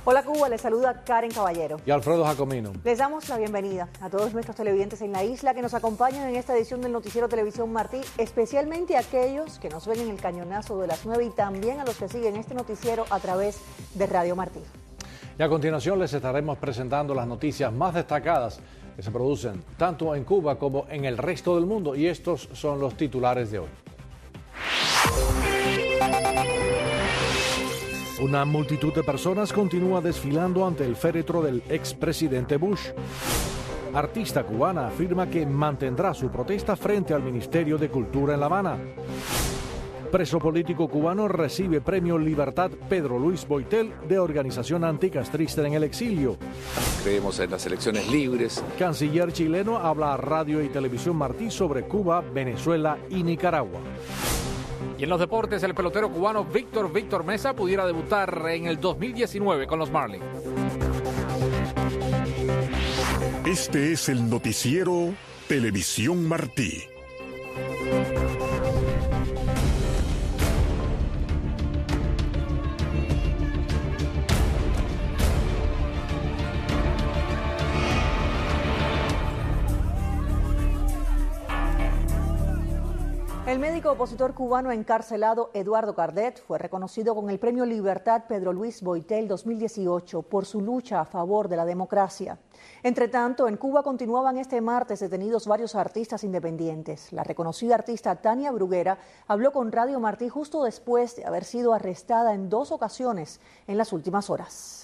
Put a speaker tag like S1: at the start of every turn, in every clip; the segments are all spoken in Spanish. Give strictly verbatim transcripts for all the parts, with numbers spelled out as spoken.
S1: Hola Cuba, les saluda Karen Caballero.
S2: Y Alfredo Jacomino.
S1: Les damos la bienvenida a todos nuestros televidentes en la isla que nos acompañan en esta edición del Noticiero Televisión Martí, especialmente a aquellos que nos ven en el cañonazo de las nueve y también a los que siguen este noticiero a través de Radio Martí.
S2: Y a continuación les estaremos presentando las noticias más destacadas que se producen tanto en Cuba como en el resto del mundo. Y estos son los titulares de hoy. Una multitud de personas continúa desfilando ante el féretro del expresidente Bush. Artista cubana afirma que mantendrá su protesta frente al Ministerio de Cultura en La Habana. Preso político cubano recibe premio Libertad Pedro Luis Boitel de organización anticastrista en el exilio.
S3: Creemos en las elecciones libres.
S2: Canciller chileno habla a Radio y Televisión Martí sobre Cuba, Venezuela y Nicaragua.
S4: Y en los deportes, el pelotero cubano Víctor Víctor Mesa pudiera debutar en el dos mil diecinueve con los Marlins.
S5: Este es el noticiero Televisión Martí.
S1: El médico opositor cubano encarcelado Eduardo Cardet fue reconocido con el premio Libertad Pedro Luis Boitel dos mil dieciocho por su lucha a favor de la democracia. Entre tanto, en Cuba continuaban este martes detenidos varios artistas independientes. La reconocida artista Tania Bruguera habló con Radio Martí justo después de haber sido arrestada en dos ocasiones en las últimas horas.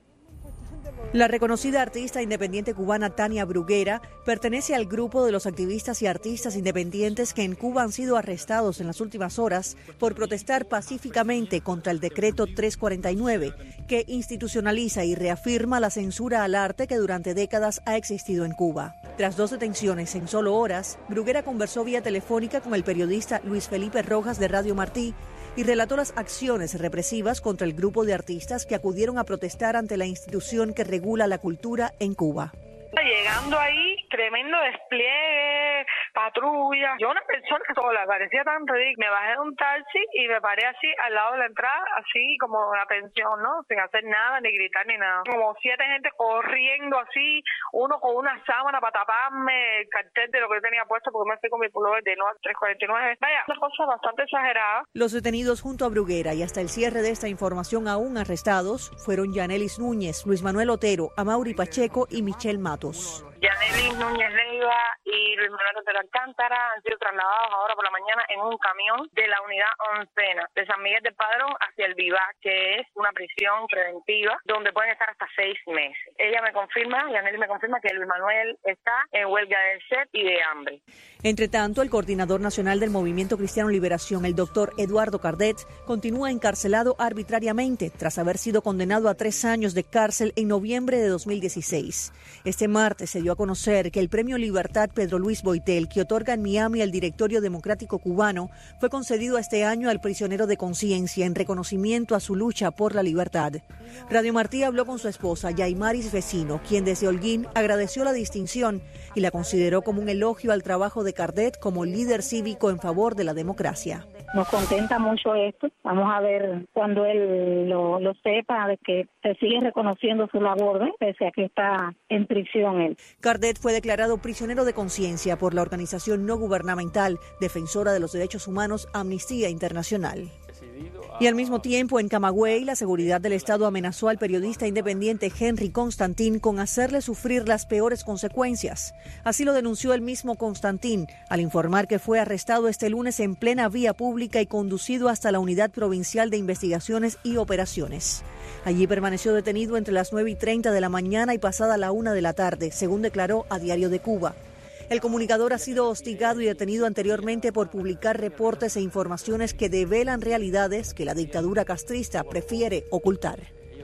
S1: La reconocida artista independiente cubana Tania Bruguera pertenece al grupo de los activistas y artistas independientes que en Cuba han sido arrestados en las últimas horas por protestar pacíficamente contra el decreto trescientos cuarenta y nueve, que institucionaliza y reafirma la censura al arte que durante décadas ha existido en Cuba. Tras dos detenciones en solo horas, Bruguera conversó vía telefónica con el periodista Luis Felipe Rojas de Radio Martí y relató las acciones represivas contra el grupo de artistas que acudieron a protestar ante la institución que regula la cultura en Cuba.
S6: Llegando ahí, tremendo despliegue, patrulla. Yo una persona sola, parecía tan ridículo. Me bajé de un taxi y me paré así al lado de la entrada, así como la pensión, ¿no? Sin hacer nada, ni gritar, ni nada. Como siete gente corriendo así, uno con una sábana para taparme el cartel de lo que yo tenía puesto, porque me fui con mi pullover de nueve tres cuarenta y nueve. Vaya, una cosa bastante exagerada.
S1: Los detenidos junto a Bruguera y hasta el cierre de esta información aún arrestados fueron Yanelis Núñez, Luis Manuel Otero, Amaury Pacheco y Michelle Matos.
S6: Yanelis Núñez Leiva y Luis Manuel Otero Alcántara han sido trasladados ahora por la mañana en un camión de la unidad oncena de San Miguel del Padrón hacia el Vivac, que es una prisión preventiva donde pueden estar hasta seis meses. Ella me confirma, Yanelis me confirma que Luis Manuel está en huelga de sed y de hambre.
S1: Entre tanto, el coordinador nacional del Movimiento Cristiano Liberación, el doctor Eduardo Cardet, continúa encarcelado arbitrariamente tras haber sido condenado a tres años de cárcel en noviembre de dos mil dieciséis. Este martes se dio a conocer que el premio Libertad Pedro Luis Boitel, que otorga en Miami el Directorio Democrático Cubano, fue concedido este año al prisionero de conciencia en reconocimiento a su lucha por la libertad. Radio Martí habló con su esposa, Yaimaris Vecino, quien desde Holguín agradeció la distinción y la consideró como un elogio al trabajo de Cardet como líder cívico en favor de la democracia.
S7: Nos contenta mucho esto. Vamos a ver cuando él lo, lo sepa, de que se sigue reconociendo su labor, ¿eh? Pese a que está en prisión él.
S1: Cardet fue declarado prisionero de conciencia por la organización no gubernamental defensora de los derechos humanos Amnistía Internacional. Y al mismo tiempo, en Camagüey, la seguridad del Estado amenazó al periodista independiente Henry Constantín con hacerle sufrir las peores consecuencias. Así lo denunció el mismo Constantín, al informar que fue arrestado este lunes en plena vía pública y conducido hasta la Unidad Provincial de Investigaciones y Operaciones. Allí permaneció detenido entre las nueve y treinta de la mañana y pasada la una de la tarde, según declaró a Diario de Cuba. El comunicador ha sido hostigado y detenido anteriormente por publicar reportes e informaciones que develan realidades que la dictadura castrista prefiere ocultar.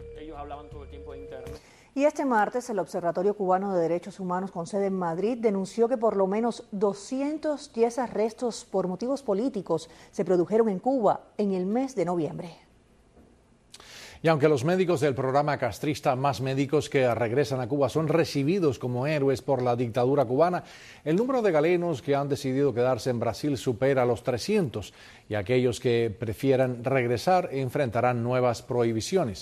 S1: Y este martes el Observatorio Cubano de Derechos Humanos con sede en Madrid denunció que por lo menos doscientos diez arrestos por motivos políticos se produjeron en Cuba en el mes de noviembre.
S2: Y aunque los médicos del programa castrista Más Médicos que regresan a Cuba son recibidos como héroes por la dictadura cubana, el número de galenos que han decidido quedarse en Brasil supera los trescientos y aquellos que prefieran regresar enfrentarán nuevas prohibiciones.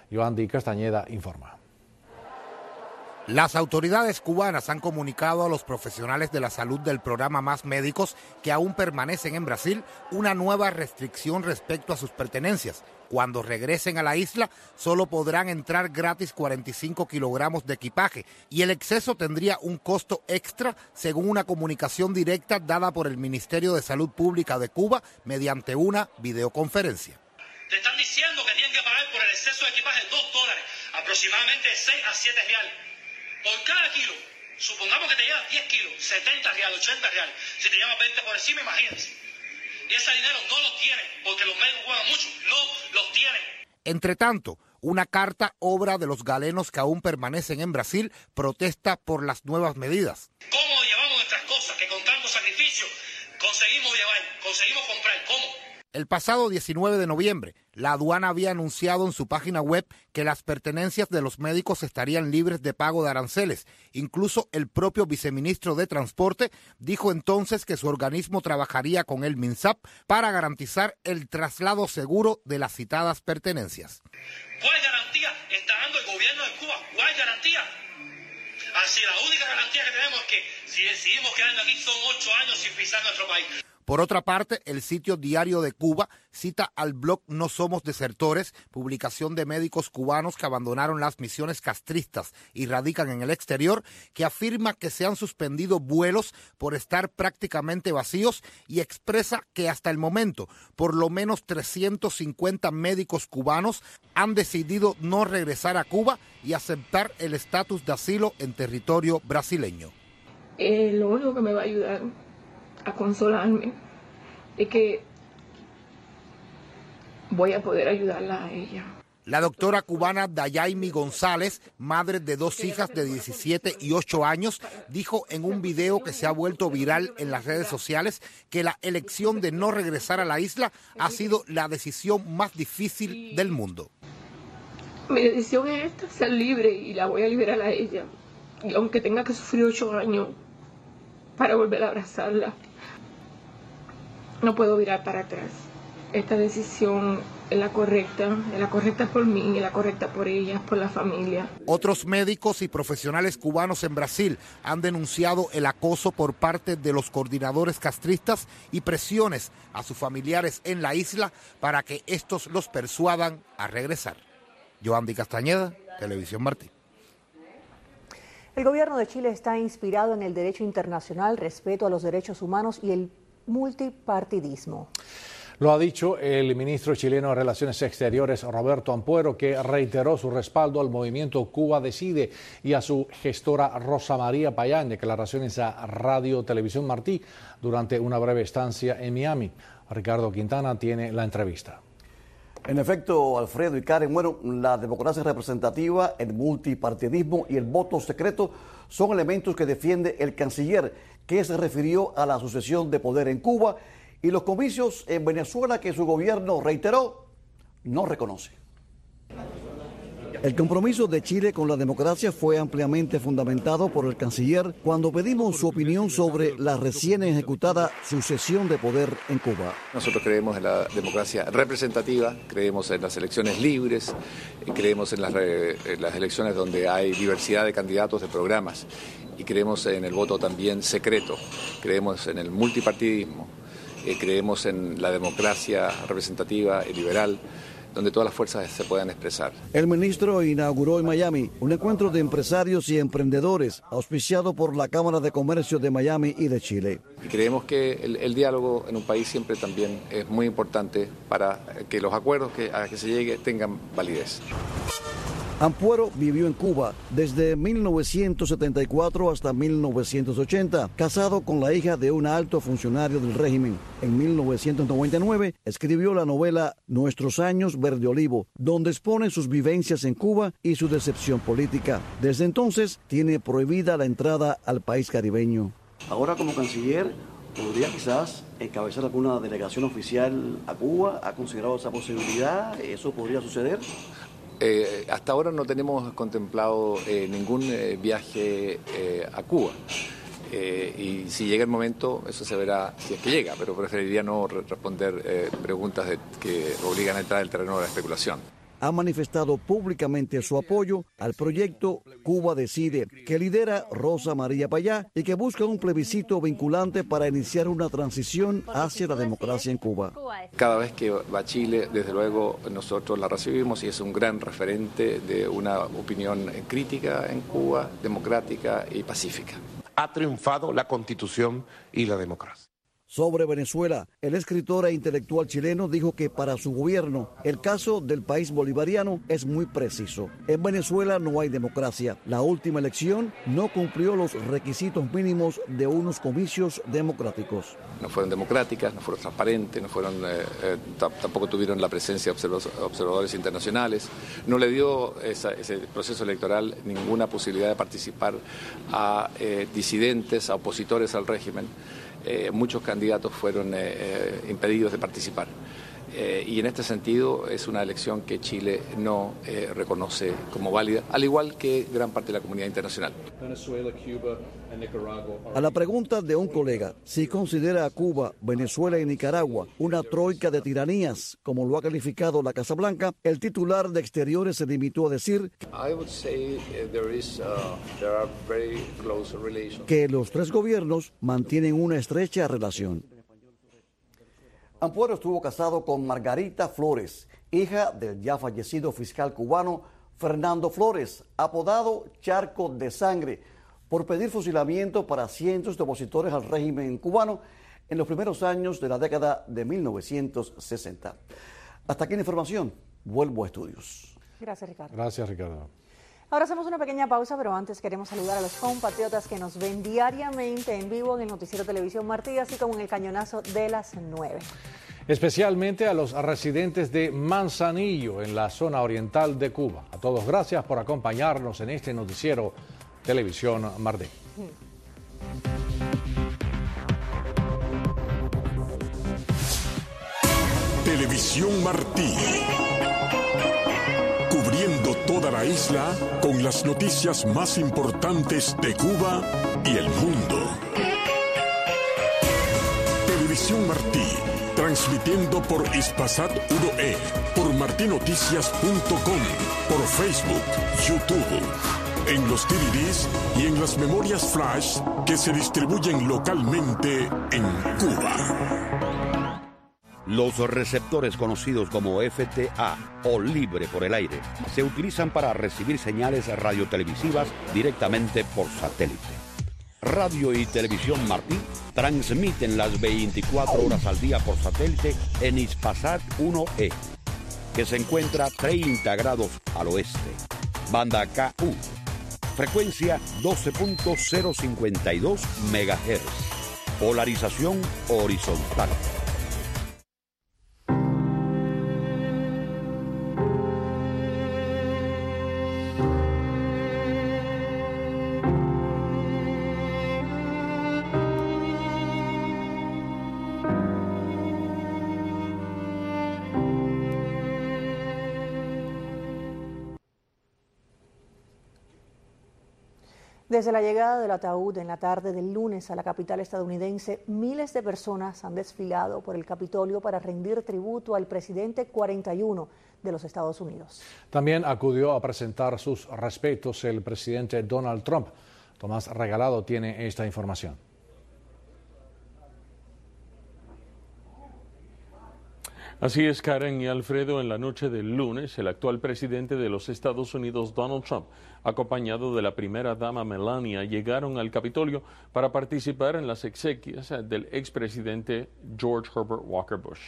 S2: Yoandi Castañeda informa.
S8: Las autoridades cubanas han comunicado a los profesionales de la salud del programa Más Médicos que aún permanecen en Brasil una nueva restricción respecto a sus pertenencias. Cuando regresen a la isla, solo podrán entrar gratis cuarenta y cinco kilogramos de equipaje y el exceso tendría un costo extra, según una comunicación directa dada por el Ministerio de Salud Pública de Cuba mediante una videoconferencia.
S9: Te están diciendo que tienen que pagar por el exceso de equipaje dos dólares, aproximadamente seis a siete reales. Por cada kilo, supongamos que te llevas diez kilos, setenta reales, ochenta reales. Si te llevas veinte por encima, imagínense. Y ese dinero no lo tienen, porque los médicos juegan mucho, no los tienen.
S8: Entre tanto, una carta obra de los galenos que aún permanecen en Brasil protesta por las nuevas medidas.
S9: ¿Cómo llevamos nuestras cosas que con tanto sacrificio conseguimos llevar, conseguimos comprar? ¿Cómo?
S8: El pasado diecinueve de noviembre, la aduana había anunciado en su página web que las pertenencias de los médicos estarían libres de pago de aranceles. Incluso el propio viceministro de Transporte dijo entonces que su organismo trabajaría con el MINSAP para garantizar el traslado seguro de las citadas pertenencias.
S9: ¿Cuál garantía está dando el gobierno de Cuba? ¿Cuál garantía? Así la única garantía que tenemos es que si decidimos quedarnos aquí son ocho años sin pisar nuestro país.
S8: Por otra parte, el sitio Diario de Cuba cita al blog No Somos Desertores, publicación de médicos cubanos que abandonaron las misiones castristas y radican en el exterior, que afirma que se han suspendido vuelos por estar prácticamente vacíos y expresa que hasta el momento por lo menos trescientos cincuenta médicos cubanos han decidido no regresar a Cuba y aceptar el estatus de asilo en territorio brasileño.
S10: Eh, lo único que me va a ayudar a consolarme de que voy a poder ayudarla a ella.
S8: La doctora cubana Dayaimi González, madre de dos hijas de diecisiete y ocho años, dijo en un video que se ha vuelto viral en las redes sociales que la elección de no regresar a la isla ha sido la decisión más difícil del mundo.
S10: Mi decisión es esta, ser libre, y la voy a liberar a ella. Y aunque tenga que sufrir ocho años para volver a abrazarla, no puedo virar para atrás. Esta decisión es la correcta, es la correcta por mí, es la correcta por ella, por la familia.
S8: Otros médicos y profesionales cubanos en Brasil han denunciado el acoso por parte de los coordinadores castristas y presiones a sus familiares en la isla para que estos los persuadan a regresar. Yoandi Castañeda, Televisión Martí.
S1: El gobierno de Chile está inspirado en el derecho internacional, respeto a los derechos humanos y el multipartidismo.
S2: Lo ha dicho el ministro chileno de Relaciones Exteriores, Roberto Ampuero, que reiteró su respaldo al movimiento Cuba Decide y a su gestora Rosa María Payán, declaraciones a Radio Televisión Martí durante una breve estancia en Miami. Ricardo Quintana tiene la entrevista.
S11: En efecto, Alfredo y Karen, bueno, la democracia representativa, el multipartidismo y el voto secreto son elementos que defiende el canciller, que se refirió a la sucesión de poder en Cuba y los comicios en Venezuela que su gobierno reiteró no reconoce. El compromiso de Chile con la democracia fue ampliamente fundamentado por el canciller cuando pedimos su opinión sobre la recién ejecutada sucesión de poder en Cuba.
S3: Nosotros creemos en la democracia representativa, creemos en las elecciones libres, creemos en las, en las elecciones donde hay diversidad de candidatos, de programas, y creemos en el voto también secreto, creemos en el multipartidismo, eh, creemos en la democracia representativa y liberal, donde todas las fuerzas se puedan expresar.
S11: El ministro inauguró en Miami un encuentro de empresarios y emprendedores auspiciado por la Cámara de Comercio de Miami y de Chile.
S3: Y creemos que el, el diálogo en un país siempre también es muy importante para que los acuerdos que, a que se llegue tengan validez.
S11: Ampuero vivió en Cuba desde mil novecientos setenta y cuatro hasta mil novecientos ochenta, casado con la hija de un alto funcionario del régimen. En mil novecientos noventa y nueve escribió la novela Nuestros años verde olivo, donde expone sus vivencias en Cuba y su decepción política. Desde entonces tiene prohibida la entrada al país caribeño.
S12: Ahora como canciller, ¿podría quizás encabezar alguna delegación oficial a Cuba? ¿Ha considerado esa posibilidad? ¿Eso podría suceder?
S3: Eh, hasta ahora no tenemos contemplado eh, ningún eh, viaje eh, a Cuba. Eh, y si llega el momento, eso se verá si es que llega, pero preferiría no re responder eh, preguntas de, que obligan a entrar en el terreno de la especulación.
S11: ha manifestado públicamente su apoyo al proyecto Cuba Decide, que lidera Rosa María Payá y que busca un plebiscito vinculante para iniciar una transición hacia la democracia en Cuba.
S3: Cada vez que va a Chile, desde luego nosotros la recibimos y es un gran referente de una opinión crítica en Cuba, democrática y pacífica.
S13: Ha triunfado la Constitución y la democracia.
S11: Sobre Venezuela, el escritor e intelectual chileno dijo que para su gobierno el caso del país bolivariano es muy preciso. En Venezuela no hay democracia. La última elección no cumplió los requisitos mínimos de unos comicios democráticos.
S3: No fueron democráticas, no fueron transparentes, no fueron, eh, eh, tampoco tuvieron la presencia de observadores internacionales. No le dio esa, ese proceso electoral ninguna posibilidad de participar a eh, disidentes, a opositores al régimen. Eh, muchos candidatos fueron eh, eh, impedidos de participar. Eh, y en este sentido es una elección que Chile no eh, reconoce como válida, al igual que gran parte de la comunidad internacional.
S14: Venezuela, Cuba y Nicaragua.
S11: A la pregunta de un colega si considera a Cuba, Venezuela y Nicaragua una troika de tiranías, como lo ha calificado la Casa Blanca, el titular de Exteriores se limitó a decir que los tres gobiernos mantienen una estrecha relación. Ampuero estuvo casado con Margarita Flores, hija del ya fallecido fiscal cubano Fernando Flores, apodado Charco de Sangre, por pedir fusilamiento para cientos de opositores al régimen cubano en los primeros años de la década de mil novecientos sesenta. Hasta aquí la información. Vuelvo a estudios.
S1: Gracias, Ricardo.
S2: Gracias, Ricardo.
S1: Ahora hacemos una pequeña pausa, pero antes queremos saludar a los compatriotas que nos ven diariamente en vivo en el Noticiero Televisión Martí, así como en el cañonazo de las nueve.
S2: Especialmente a los residentes de Manzanillo, en la zona oriental de Cuba. A todos, gracias por acompañarnos en este Noticiero Televisión Martí.
S5: Televisión Martí. Cubriendo toda la isla con las noticias más importantes de Cuba y el mundo. Televisión Martí, transmitiendo por Hispasat uno E, por martinoticias punto com, por Facebook, YouTube, en los D V Ds y en las memorias flash que se distribuyen localmente en Cuba.
S15: Los receptores conocidos como F T A o libre por el aire se utilizan para recibir señales radiotelevisivas directamente por satélite. Radio y Televisión Martí transmiten las veinticuatro horas al día por satélite en Hispasat uno E, que se encuentra treinta grados al oeste. Banda K U, frecuencia doce punto cero cincuenta y dos megahertz, polarización horizontal.
S1: Desde la llegada del ataúd en la tarde del lunes a la capital estadounidense, miles de personas han desfilado por el Capitolio para rendir tributo al presidente cuarenta y uno de los Estados Unidos.
S2: También acudió a presentar sus respetos el presidente Donald Trump. Tomás Regalado tiene esta información.
S16: Así es, Karen y Alfredo, en la noche del lunes, el actual presidente de los Estados Unidos, Donald Trump, acompañado de la primera dama Melania, llegaron al Capitolio para participar en las exequias del expresidente George Herbert Walker Bush.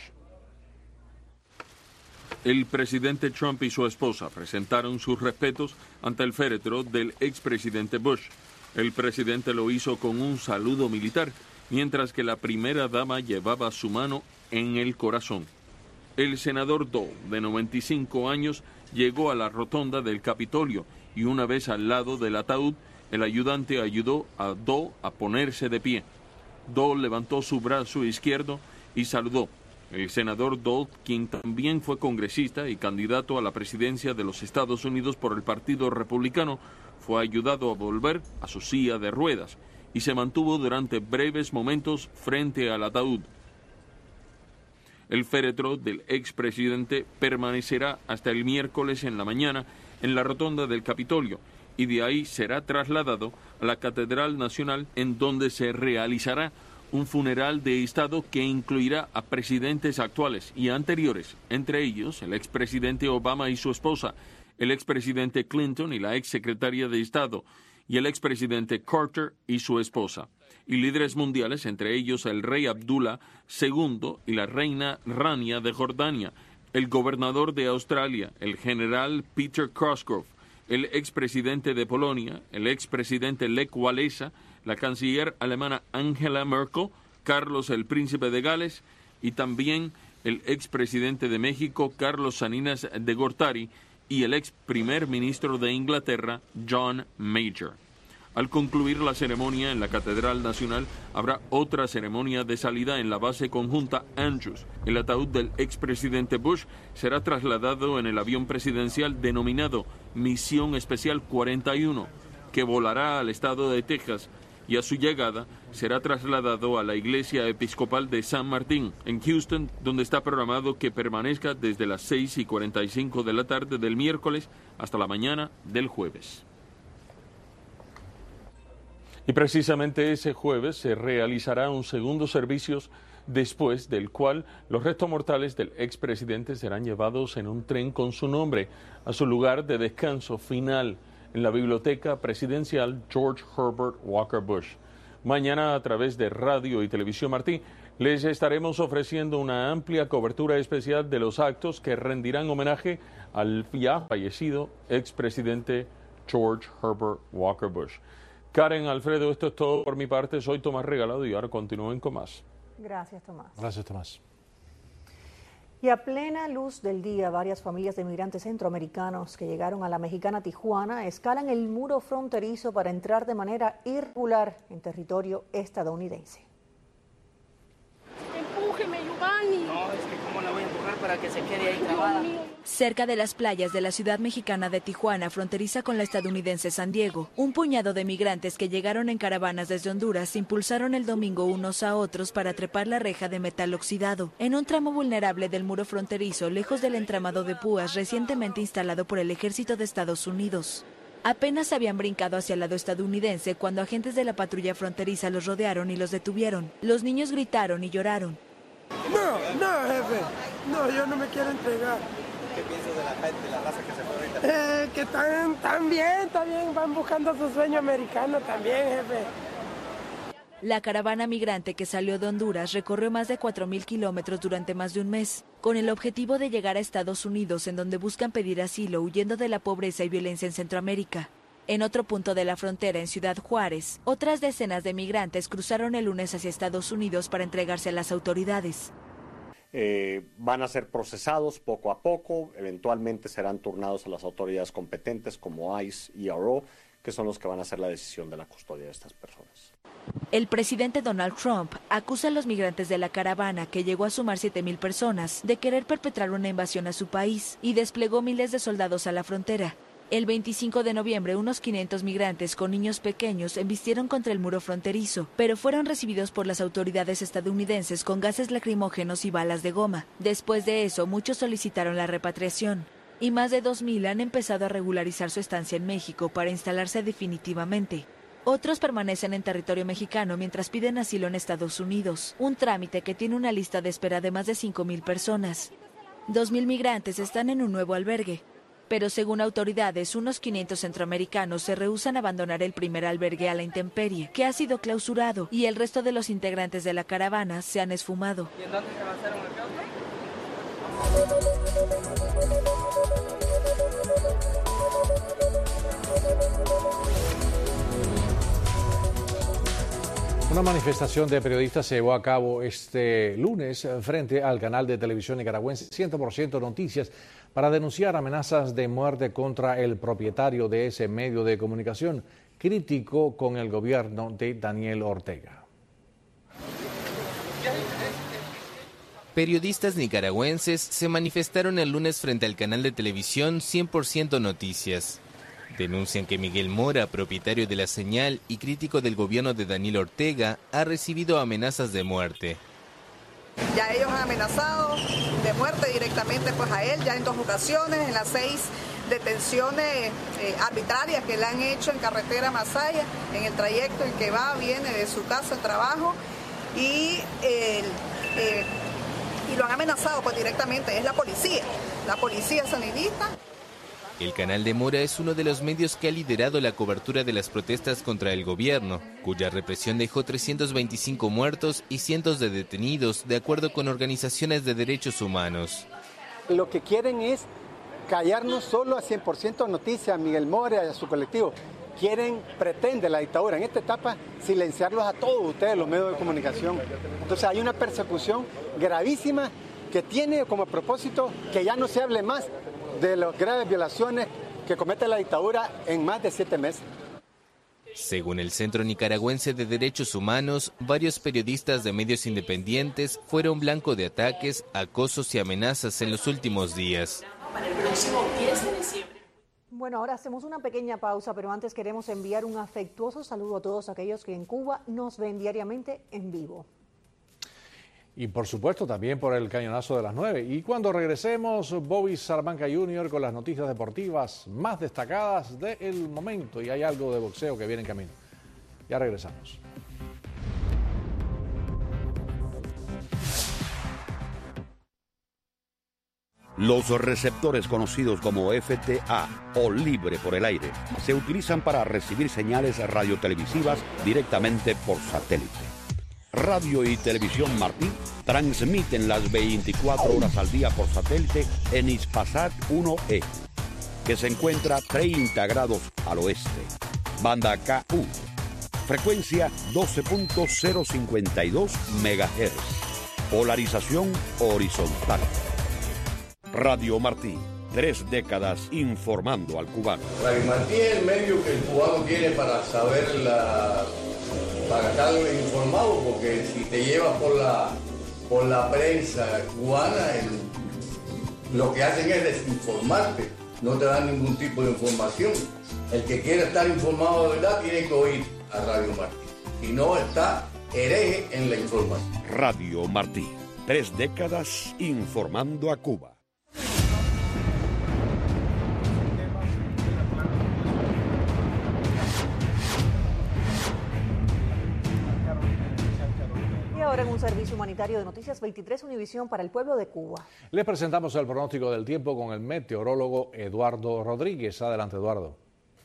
S16: El presidente Trump y su esposa presentaron sus respetos ante el féretro del expresidente Bush. El presidente lo hizo con un saludo militar, mientras que la primera dama llevaba su mano en el corazón. El senador Dole, de noventa y cinco años, llegó a la rotonda del Capitolio y una vez al lado del ataúd, el ayudante ayudó a Dole a ponerse de pie. Dole levantó su brazo izquierdo y saludó. El senador Dole, quien también fue congresista y candidato a la presidencia de los Estados Unidos por el Partido Republicano, fue ayudado a volver a su silla de ruedas y se mantuvo durante breves momentos frente al ataúd. El féretro del expresidente permanecerá hasta el miércoles en la mañana en la rotonda del Capitolio y de ahí será trasladado a la Catedral Nacional, en donde se realizará un funeral de Estado que incluirá a presidentes actuales y anteriores, entre ellos el expresidente Obama y su esposa, el expresidente Clinton y la exsecretaria de Estado, y el expresidente Carter y su esposa, y líderes mundiales, entre ellos el rey Abdullah segundo y la reina Rania de Jordania, el gobernador de Australia, el general Peter Cosgrove, el expresidente de Polonia, el expresidente Lech Walesa, la canciller alemana Angela Merkel, Carlos el Príncipe de Gales y también el expresidente de México, Carlos Salinas de Gortari, y el ex primer ministro de Inglaterra, John Major. Al concluir la ceremonia en la Catedral Nacional, habrá otra ceremonia de salida en la base conjunta Andrews. El ataúd del expresidente Bush será trasladado en el avión presidencial denominado Misión Especial cuarenta y uno, que volará al estado de Texas, y a su llegada será trasladado a la Iglesia Episcopal de San Martín, en Houston, donde está programado que permanezca desde las seis y cuarenta y cinco de la tarde del miércoles hasta la mañana del jueves. Y precisamente ese jueves se realizará un segundo servicio, después del cual los restos mortales del expresidente serán llevados en un tren con su nombre a su lugar de descanso final en la Biblioteca Presidencial George Herbert Walker Bush. Mañana, a través de Radio y Televisión Martí, les estaremos ofreciendo una amplia cobertura especial de los actos que rendirán homenaje al ya fallecido expresidente George Herbert Walker Bush. Karen, Alfredo, esto es todo por mi parte. Soy Tomás Regalado y ahora continúen con más.
S1: Gracias, Tomás.
S2: Gracias, Tomás.
S1: Y a plena luz del día, varias familias de migrantes centroamericanos que llegaron a la mexicana Tijuana escalan el muro fronterizo para entrar de manera irregular en territorio estadounidense.
S17: ¡Empújeme, Giovanni! No, es que cómo la voy a empujar para que se quede ahí trabada.
S18: Cerca de las playas de la ciudad mexicana de Tijuana, fronteriza con la estadounidense San Diego, un puñado de migrantes que llegaron en caravanas desde Honduras se impulsaron el domingo unos a otros para trepar la reja de metal oxidado, en un tramo vulnerable del muro fronterizo, lejos del entramado de púas recientemente instalado por el ejército de Estados Unidos. Apenas habían brincado hacia el lado estadounidense cuando agentes de la patrulla fronteriza los rodearon y los detuvieron. Los niños gritaron y lloraron.
S19: No, no, jefe, no, yo no me quiero entregar.
S20: ¿Qué piensas de la gente, de la raza que se fue ahorita?
S19: Eh, que están, están bien, están bien, van buscando su sueño americano también, jefe.
S18: La caravana migrante que salió de Honduras recorrió más de cuatro mil kilómetros durante más de un mes, con el objetivo de llegar a Estados Unidos, en donde buscan pedir asilo huyendo de la pobreza y violencia en Centroamérica. En otro punto de la frontera, en Ciudad Juárez, otras decenas de migrantes cruzaron el lunes hacia Estados Unidos para entregarse a las autoridades.
S21: Eh, van a ser procesados poco a poco, eventualmente serán turnados a las autoridades competentes como ICE y E R O, que son los que van a hacer la decisión de la custodia de estas personas.
S18: El presidente Donald Trump acusa a los migrantes de la caravana, que llegó a sumar siete mil personas, de querer perpetrar una invasión a su país y desplegó miles de soldados a la frontera. El veinticinco de noviembre, unos quinientos migrantes con niños pequeños embistieron contra el muro fronterizo, pero fueron recibidos por las autoridades estadounidenses con gases lacrimógenos y balas de goma. Después de eso, muchos solicitaron la repatriación, y más de dos mil han empezado a regularizar su estancia en México para instalarse definitivamente. Otros permanecen en territorio mexicano mientras piden asilo en Estados Unidos, un trámite que tiene una lista de espera de más de cinco mil personas. dos mil migrantes están en un nuevo albergue. Pero según autoridades, unos quinientos centroamericanos se rehúsan a abandonar el primer albergue a la intemperie, que ha sido clausurado, y el resto de los integrantes de la caravana se han esfumado.
S17: ¿Y en dónde se avanzaron el caos?
S2: Una manifestación de periodistas se llevó a cabo este lunes frente al canal de televisión nicaragüense cien por ciento Noticias para denunciar amenazas de muerte contra el propietario de ese medio de comunicación, crítico con el gobierno de Daniel Ortega.
S22: Periodistas nicaragüenses se manifestaron el lunes frente al canal de televisión cien por ciento Noticias. Denuncian que Miguel Mora, propietario de la señal y crítico del gobierno de Daniel Ortega, ha recibido amenazas de muerte.
S4: Ya ellos han amenazado de muerte directamente pues a él, ya en dos ocasiones, en las seis detenciones eh, arbitrarias que le han hecho en carretera Masaya, en el trayecto en que va, viene de su casa al trabajo, y, eh, eh, y lo han amenazado pues directamente, es la policía, la policía sandinista.
S22: El Canal de Mora es uno de los medios que ha liderado la cobertura de las protestas contra el gobierno, cuya represión dejó trescientos veinticinco muertos y cientos de detenidos, de acuerdo con organizaciones de derechos humanos.
S6: Lo que quieren es callarnos solo a cien por ciento noticias, a Miguel Mora y a su colectivo. Quieren, pretende la dictadura en esta etapa silenciarlos a todos ustedes, los medios de comunicación. Entonces hay una persecución gravísima que tiene como propósito que ya no se hable más de las graves violaciones que comete la dictadura en más de siete meses.
S22: Según el Centro Nicaragüense de Derechos Humanos, varios periodistas de medios independientes fueron blanco de ataques, acosos y amenazas en los últimos días.
S23: Para el próximo diez de diciembre.
S1: Bueno, ahora hacemos una pequeña pausa, pero antes queremos enviar un afectuoso saludo a todos aquellos que en Cuba nos ven diariamente en vivo.
S2: Y por supuesto también por el cañonazo de las nueve. Y cuando regresemos, Bobby Salamanca junior con las noticias deportivas más destacadas del momento. Y hay algo de boxeo que viene en camino. Ya regresamos.
S15: Los receptores conocidos como F T A o libre por el aire se utilizan para recibir señales radiotelevisivas directamente por satélite. Radio y Televisión Martí transmiten las veinticuatro horas al día por satélite en Hispasat uno E, que se encuentra treinta grados al oeste. Banda K U, frecuencia doce punto cero cincuenta y dos megahertz, polarización horizontal. Radio Martí, tres décadas informando al cubano.
S24: Radio Martí es el medio que el cubano tiene para saber la... para estar informado, porque si te llevas por la, por la prensa cubana, el, lo que hacen es desinformarte, no te dan ningún tipo de información. El que quiere estar informado de verdad tiene que oír a Radio Martí, si no está hereje en la información.
S15: Radio Martí, tres décadas informando a Cuba.
S1: Ahora en un servicio humanitario de Noticias veintitrés Univisión para el pueblo de Cuba.
S2: Les presentamos el pronóstico del tiempo con el meteorólogo Eduardo Rodríguez. Adelante, Eduardo.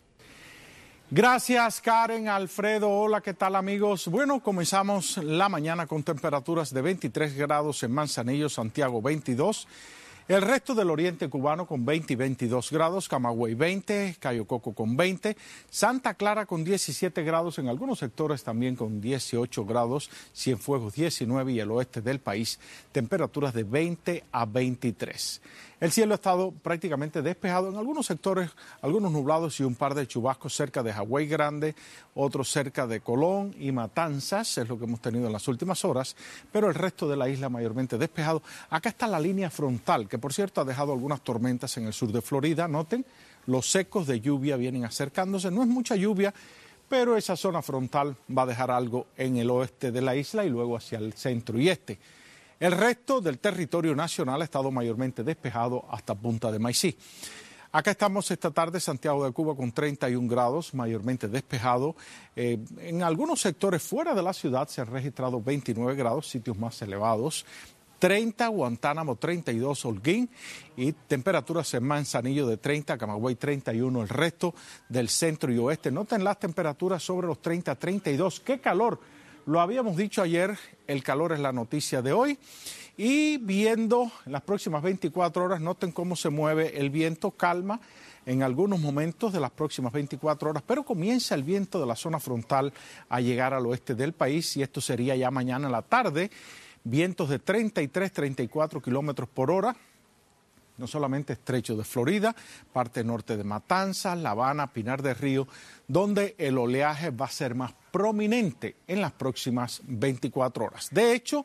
S25: Gracias, Karen, Alfredo. Hola, ¿qué tal, amigos? Bueno, comenzamos la mañana con temperaturas de veintitrés grados en Manzanillo, Santiago veintidós. El resto del oriente cubano con veinte y veintidós grados, Camagüey veinte, Cayo Coco con veinte, Santa Clara con diecisiete grados, en algunos sectores también con dieciocho grados, Cienfuegos diecinueve y el oeste del país, temperaturas de veinte a veintitrés. El cielo ha estado prácticamente despejado, en algunos sectores, algunos nublados y un par de chubascos cerca de Hawái Grande, otros cerca de Colón y Matanzas, es lo que hemos tenido en las últimas horas, pero el resto de la isla mayormente despejado. Acá está la línea frontal, que por cierto ha dejado algunas tormentas en el sur de Florida. Noten, los secos de lluvia vienen acercándose, no es mucha lluvia, pero esa zona frontal va a dejar algo en el oeste de la isla y luego hacia el centro y este. El resto del territorio nacional ha estado mayormente despejado hasta Punta de Maicí. Acá estamos esta tarde, Santiago de Cuba con treinta y un grados, mayormente despejado. Eh, en algunos sectores fuera de la ciudad se han registrado veintinueve grados, sitios más elevados. treinta, Guantánamo treinta y dos, Holguín, y temperaturas en Manzanillo de treinta, Camagüey treinta y uno, el resto del centro y oeste. Noten las temperaturas sobre los treinta, treinta y dos. ¡Qué calor! Lo habíamos dicho ayer, el calor es la noticia de hoy. Y viendo en las próximas veinticuatro horas, noten cómo se mueve el viento, calma en algunos momentos de las próximas veinticuatro horas, pero comienza el viento de la zona frontal a llegar al oeste del país y esto sería ya mañana en la tarde. Vientos de treinta y tres, treinta y cuatro kilómetros por hora, no solamente estrecho de Florida, parte norte de Matanzas, La Habana, Pinar del Río, donde el oleaje va a ser más prominente en las próximas veinticuatro horas. De hecho,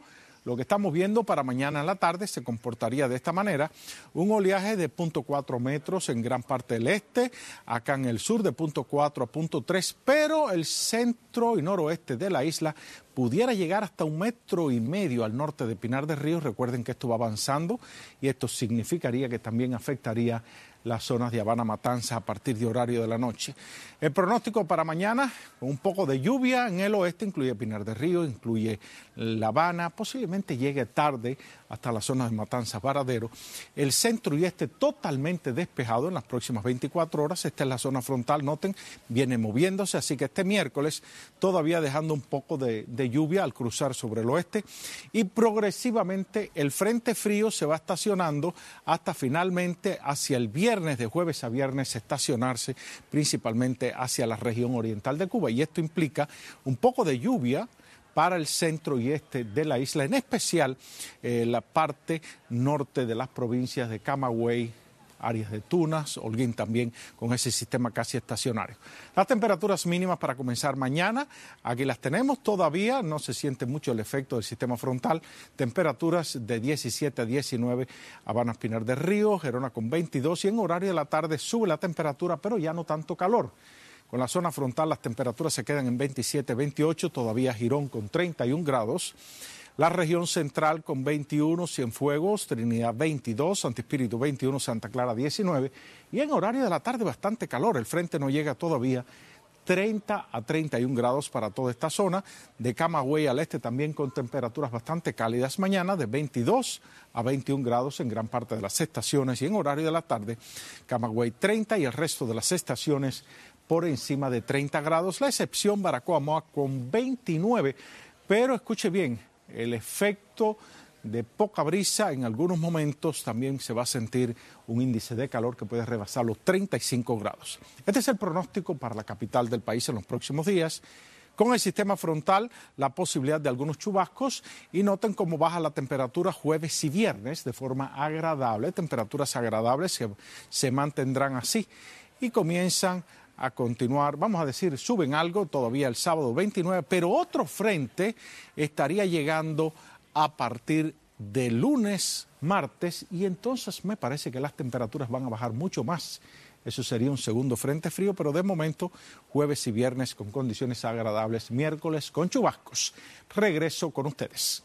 S25: Lo que estamos viendo para mañana en la tarde se comportaría de esta manera. Un oleaje de punto cuatro metros en gran parte del este, acá en el sur de punto cuatro a punto tres, pero el centro y noroeste de la isla pudiera llegar hasta un metro y medio al norte de Pinar del Río. Recuerden que esto va avanzando y esto significaría que también afectaría las zonas de Habana Matanzas a partir de horario de la noche. El pronóstico para mañana, un poco de lluvia en el oeste, incluye Pinar del Río, incluye La Habana, posiblemente llegue tarde hasta las zonas de Matanzas, Varadero. El centro y este totalmente despejado en las próximas veinticuatro horas. Esta es la zona frontal, noten, viene moviéndose, así que este miércoles todavía dejando un poco de, de lluvia al cruzar sobre el oeste y progresivamente el frente frío se va estacionando hasta finalmente hacia el viernes. de jueves a viernes estacionarse principalmente hacia la región oriental de Cuba y esto implica un poco de lluvia para el centro y este de la isla, en especial eh, la parte norte de las provincias de Camagüey, áreas de Tunas, Holguín también con ese sistema casi estacionario. Las temperaturas mínimas para comenzar mañana, aquí las tenemos todavía, no se siente mucho el efecto del sistema frontal, temperaturas de diecisiete a diecinueve, Habana Pinar del Río, Gerona con veintidós y en horario de la tarde sube la temperatura, pero ya no tanto calor. Con la zona frontal las temperaturas se quedan en veintisiete, veintiocho, todavía Girón con treinta y un grados. La región central con veintiuno, Cienfuegos, Trinidad veintidós, Santo Espíritu veintiuno, Santa Clara diecinueve. Y en horario de la tarde bastante calor, el frente no llega todavía, treinta a treinta y un grados para toda esta zona. De Camagüey al este también con temperaturas bastante cálidas mañana, de veintidós a veintiún grados en gran parte de las estaciones. Y en horario de la tarde, Camagüey treinta y el resto de las estaciones por encima de treinta grados. La excepción Baracoa con veintinueve, pero escuche bien, el efecto de poca brisa en algunos momentos también se va a sentir un índice de calor que puede rebasar los treinta y cinco grados. Este es el pronóstico para la capital del país en los próximos días. Con el sistema frontal, la posibilidad de algunos chubascos y noten cómo baja la temperatura jueves y viernes de forma agradable. Temperaturas agradables que se mantendrán así y comienzan a continuar, vamos a decir, suben algo todavía el sábado veintinueve, pero otro frente estaría llegando a partir de lunes, martes, y entonces me parece que las temperaturas van a bajar mucho más. Eso sería un segundo frente frío, pero de momento jueves y viernes con condiciones agradables, miércoles con chubascos. Regreso con ustedes.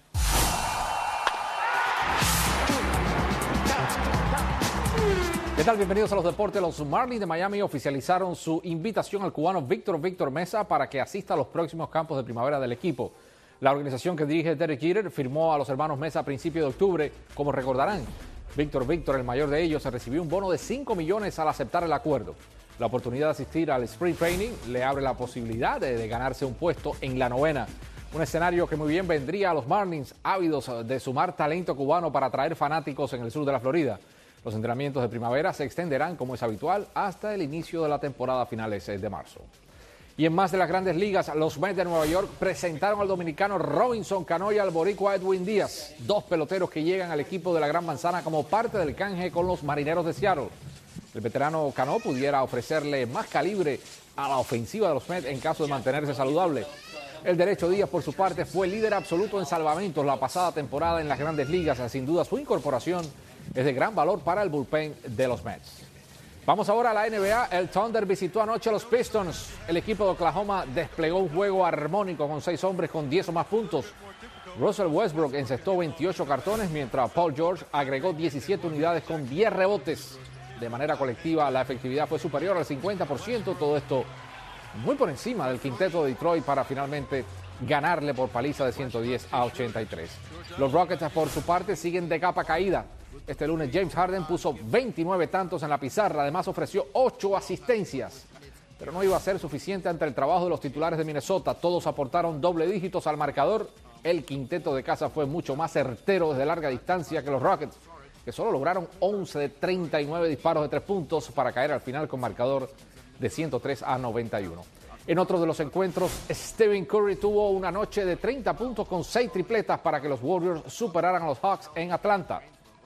S7: ¿Qué tal? Bienvenidos a los deportes. Los Marlins de Miami oficializaron su invitación al cubano Víctor Víctor Mesa para que asista a los próximos campos de primavera del equipo. La organización que dirige Derek Jeter firmó a los hermanos Mesa a principios de octubre. Como recordarán, Víctor Víctor, el mayor de ellos, recibió un bono de cinco millones al aceptar el acuerdo. La oportunidad de asistir al Spring Training le abre la posibilidad de, de ganarse un puesto en la novena. Un escenario que muy bien vendría a los Marlins, ávidos de sumar talento cubano para atraer fanáticos en el sur de la Florida. Los entrenamientos de primavera se extenderán, como es habitual, hasta el inicio de la temporada a finales de marzo. Y en más de las grandes ligas, los Mets de Nueva York presentaron al dominicano Robinson Cano y al boricua Edwin Díaz, dos peloteros que llegan al equipo de la Gran Manzana como parte del canje con los Marineros de Seattle. El veterano Cano pudiera ofrecerle más calibre a la ofensiva de los Mets en caso de mantenerse saludable. El derecho Díaz, por su parte, fue líder absoluto en salvamentos la pasada temporada en las grandes ligas. Sin duda, su incorporación es de gran valor para el bullpen de los Mets. Vamos ahora a la N B A. El Thunder visitó anoche a los Pistons. El equipo de Oklahoma desplegó un juego armónico con seis hombres con diez o más puntos. Russell Westbrook encestó veintiocho cartones, mientras Paul George agregó diecisiete unidades con diez rebotes. De manera colectiva, la efectividad fue superior al cincuenta por ciento. Todo esto muy por encima del quinteto de Detroit para finalmente ganarle por paliza de ciento diez a ochenta y tres. Los Rockets, por su parte, siguen de capa caída. Este lunes James Harden puso veintinueve tantos en la pizarra, además ofreció ocho asistencias. Pero no iba a ser suficiente ante el trabajo de los titulares de Minnesota. Todos aportaron doble dígitos al marcador. El quinteto de casa fue mucho más certero desde larga distancia que los Rockets, que solo lograron once de treinta y nueve disparos de tres puntos para caer al final con marcador de ciento tres a noventa y uno. En otro de los encuentros, Stephen Curry tuvo una noche de treinta puntos con seis tripletas para que los Warriors superaran a los Hawks en Atlanta.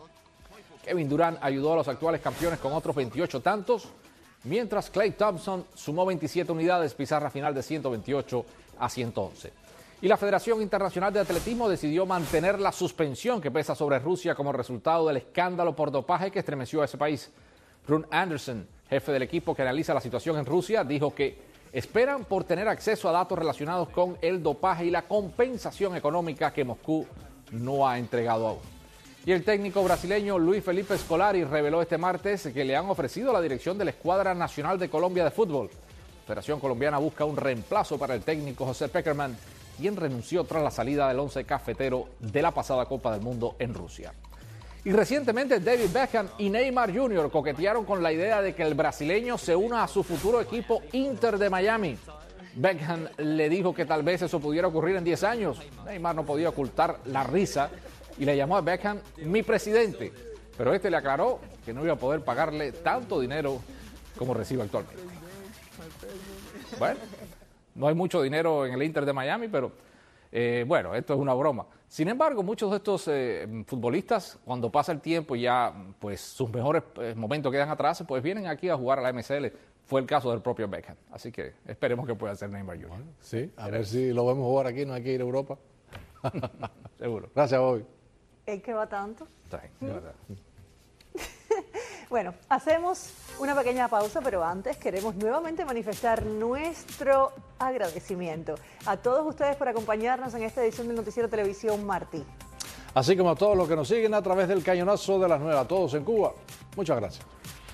S7: Kevin Durant ayudó a los actuales campeones con otros veintiocho tantos, mientras Klay Thompson sumó veintisiete unidades, pizarra final de ciento veintiocho a ciento once. Y la Federación Internacional de Atletismo decidió mantener la suspensión que pesa sobre Rusia como resultado del escándalo por dopaje que estremeció a ese país. Rune Anderson, jefe del equipo que analiza la situación en Rusia, dijo que esperan por tener acceso a datos relacionados con el dopaje y la compensación económica que Moscú no ha entregado aún. Y el técnico brasileño Luis Felipe Scolari reveló este martes que le han ofrecido la dirección de la Escuadra Nacional de Colombia de Fútbol. La Federación Colombiana busca un reemplazo para el técnico José Peckerman, quien renunció tras la salida del once cafetero de la pasada Copa del Mundo en Rusia. Y recientemente David Beckham y Neymar junior coquetearon con la idea de que el brasileño se una a su futuro equipo Inter de Miami. Beckham le dijo que tal vez eso pudiera ocurrir en diez años. Neymar no podía ocultar la risa y le llamó a Beckham mi presidente, pero este le aclaró que no iba a poder pagarle tanto dinero como recibe actualmente. Bueno, no hay mucho dinero en el Inter de Miami, pero eh, bueno, esto es una broma. Sin embargo, muchos de estos eh, futbolistas, cuando pasa el tiempo y ya pues sus mejores eh, momentos quedan atrás, pues vienen aquí a jugar a la M S L. Fue el caso del propio Beckham. Así que esperemos que pueda ser Neymar junior Bueno,
S2: sí, a ver si lo vemos jugar aquí, no hay que ir a Europa.
S7: Seguro.
S2: Gracias, Bobby.
S1: ¿El que va tanto?
S7: Sí, de verdad.
S1: Bueno, hacemos una pequeña pausa, pero antes queremos nuevamente manifestar nuestro agradecimiento a todos ustedes por acompañarnos en esta edición del Noticiero Televisión Martí.
S2: Así como a todos los que nos siguen a través del cañonazo de las nueve, a todos en Cuba. Muchas gracias.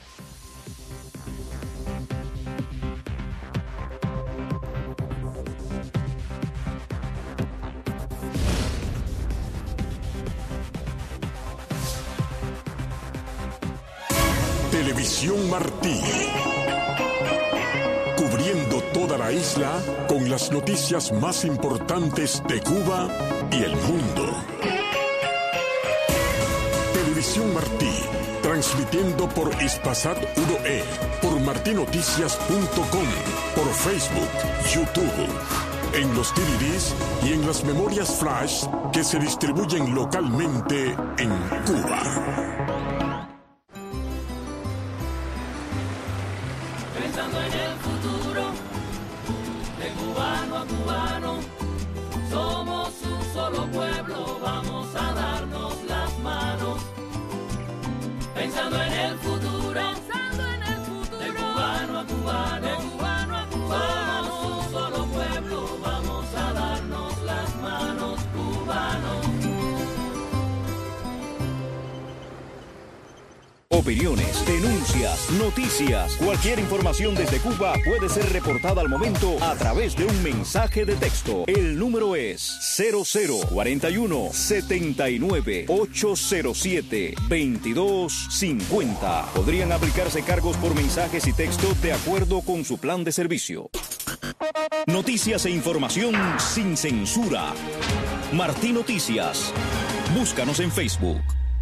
S5: Televisión Martí. Cubriendo toda la isla con las noticias más importantes de Cuba y el mundo. Televisión Martí. Transmitiendo por Ispasat uno E, por martinoticias punto com, por Facebook, YouTube, en los D V Ds y en las memorias flash que se distribuyen localmente en Cuba.
S8: Pensando en el futuro, de cubano a cubano, somos un solo pueblo, vamos a darnos las manos. Pensando en el futuro, pensando en el futuro, de cubano a cubano, de cubano a cubano, somos un solo pueblo, vamos a darnos las manos, cubanos.
S9: Opiniones, denuncias, noticias, cualquier información desde Cuba puede ser reportada al momento a través de un mensaje de texto. El número es cero cero cuarenta y uno, setenta y nueve, ochocientos siete, veintidós cincuenta. Podrían aplicarse cargos por mensajes y texto de acuerdo con su plan de servicio. Noticias e información sin censura. Martí Noticias. Búscanos en Facebook.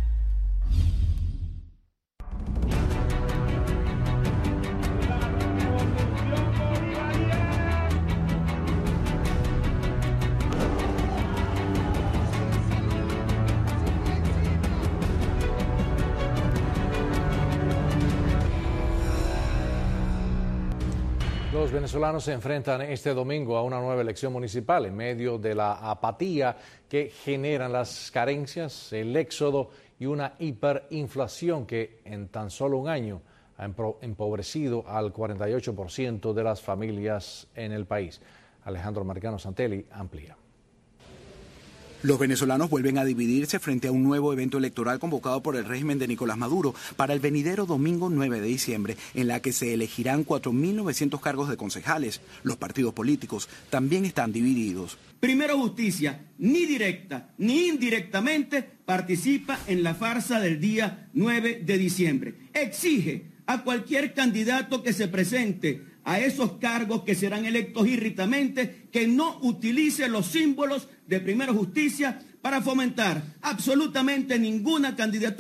S2: Los venezolanos se enfrentan este domingo a una nueva elección municipal en medio de la apatía que generan las carencias, el éxodo y una hiperinflación que en tan solo un año ha empobrecido al cuarenta y ocho por ciento de las familias en el país. Alejandro Marcano Santelli amplía.
S10: Los venezolanos vuelven a dividirse frente a un nuevo evento electoral convocado por el régimen de Nicolás Maduro para el venidero domingo nueve de diciembre, en la que se elegirán cuatro mil novecientos cargos de concejales. Los partidos políticos también están divididos.
S12: Primero Justicia, ni directa ni indirectamente, participa en la farsa del día nueve de diciembre. Exige a cualquier candidato que se presente a esos cargos que serán electos irritamente, que no utilice los símbolos de Primero Justicia para fomentar absolutamente ninguna candidatura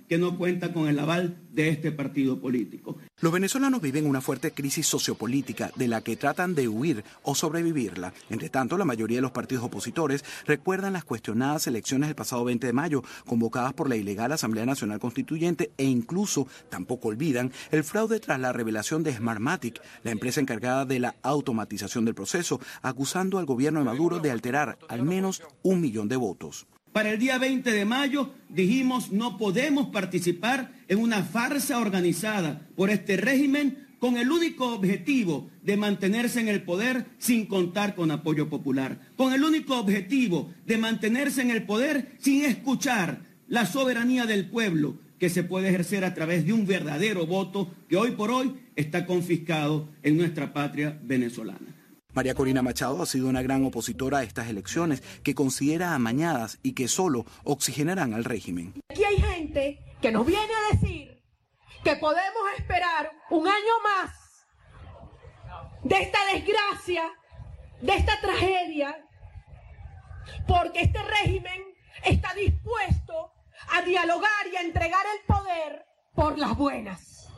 S12: que no cuenta con el aval de este partido político.
S10: Los venezolanos viven una fuerte crisis sociopolítica de la que tratan de huir o sobrevivirla. Entre tanto, la mayoría de los partidos opositores recuerdan las cuestionadas elecciones del pasado veinte de mayo, convocadas por la ilegal Asamblea Nacional Constituyente, e incluso tampoco olvidan el fraude tras la revelación de Smartmatic, la empresa encargada de la automatización del proceso, acusando al gobierno de Maduro de alterar al menos un millón de votos.
S12: Para el día veinte de mayo dijimos no podemos participar en una farsa organizada por este régimen con el único objetivo de mantenerse en el poder sin contar con apoyo popular, con el único objetivo de mantenerse en el poder sin escuchar la soberanía del pueblo que se puede ejercer a través de un verdadero voto que hoy por hoy está confiscado en nuestra patria venezolana.
S10: María Corina Machado ha sido una gran opositora a estas elecciones que considera amañadas y que solo oxigenarán al régimen.
S3: Aquí hay gente que nos viene a decir que podemos esperar un año más de esta desgracia, de esta tragedia, porque este régimen está dispuesto a dialogar y a entregar el poder por las buenas.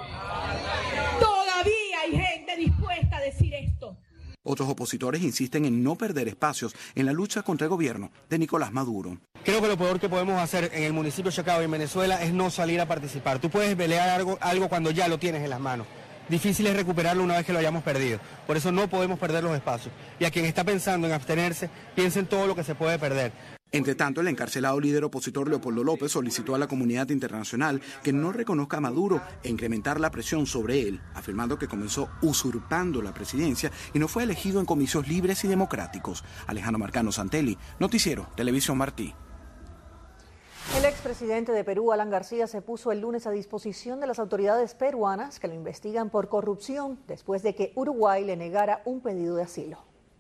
S3: Todavía hay gente dispuesta a decir esto.
S10: Otros opositores insisten en no perder espacios en la lucha contra el gobierno de Nicolás Maduro.
S11: Creo que lo peor que podemos hacer en el municipio de Chacao y en Venezuela es no salir a participar. Tú puedes pelear algo, algo cuando ya lo tienes en las manos. Difícil es recuperarlo una vez que lo hayamos perdido. Por eso no podemos perder los espacios. Y a quien está pensando en abstenerse, piensa en todo lo que se puede perder.
S10: Entre tanto, el encarcelado líder opositor Leopoldo López solicitó a la comunidad internacional que no reconozca a Maduro e incrementar la presión sobre él, afirmando que comenzó usurpando la presidencia y no fue elegido en comicios libres y democráticos. Alejandro Marcano Santelli, Noticiero Televisión Martí.
S1: El expresidente de Perú, Alan García, se puso el lunes a disposición de las autoridades peruanas que lo investigan por corrupción después de que Uruguay le negara un pedido de asilo.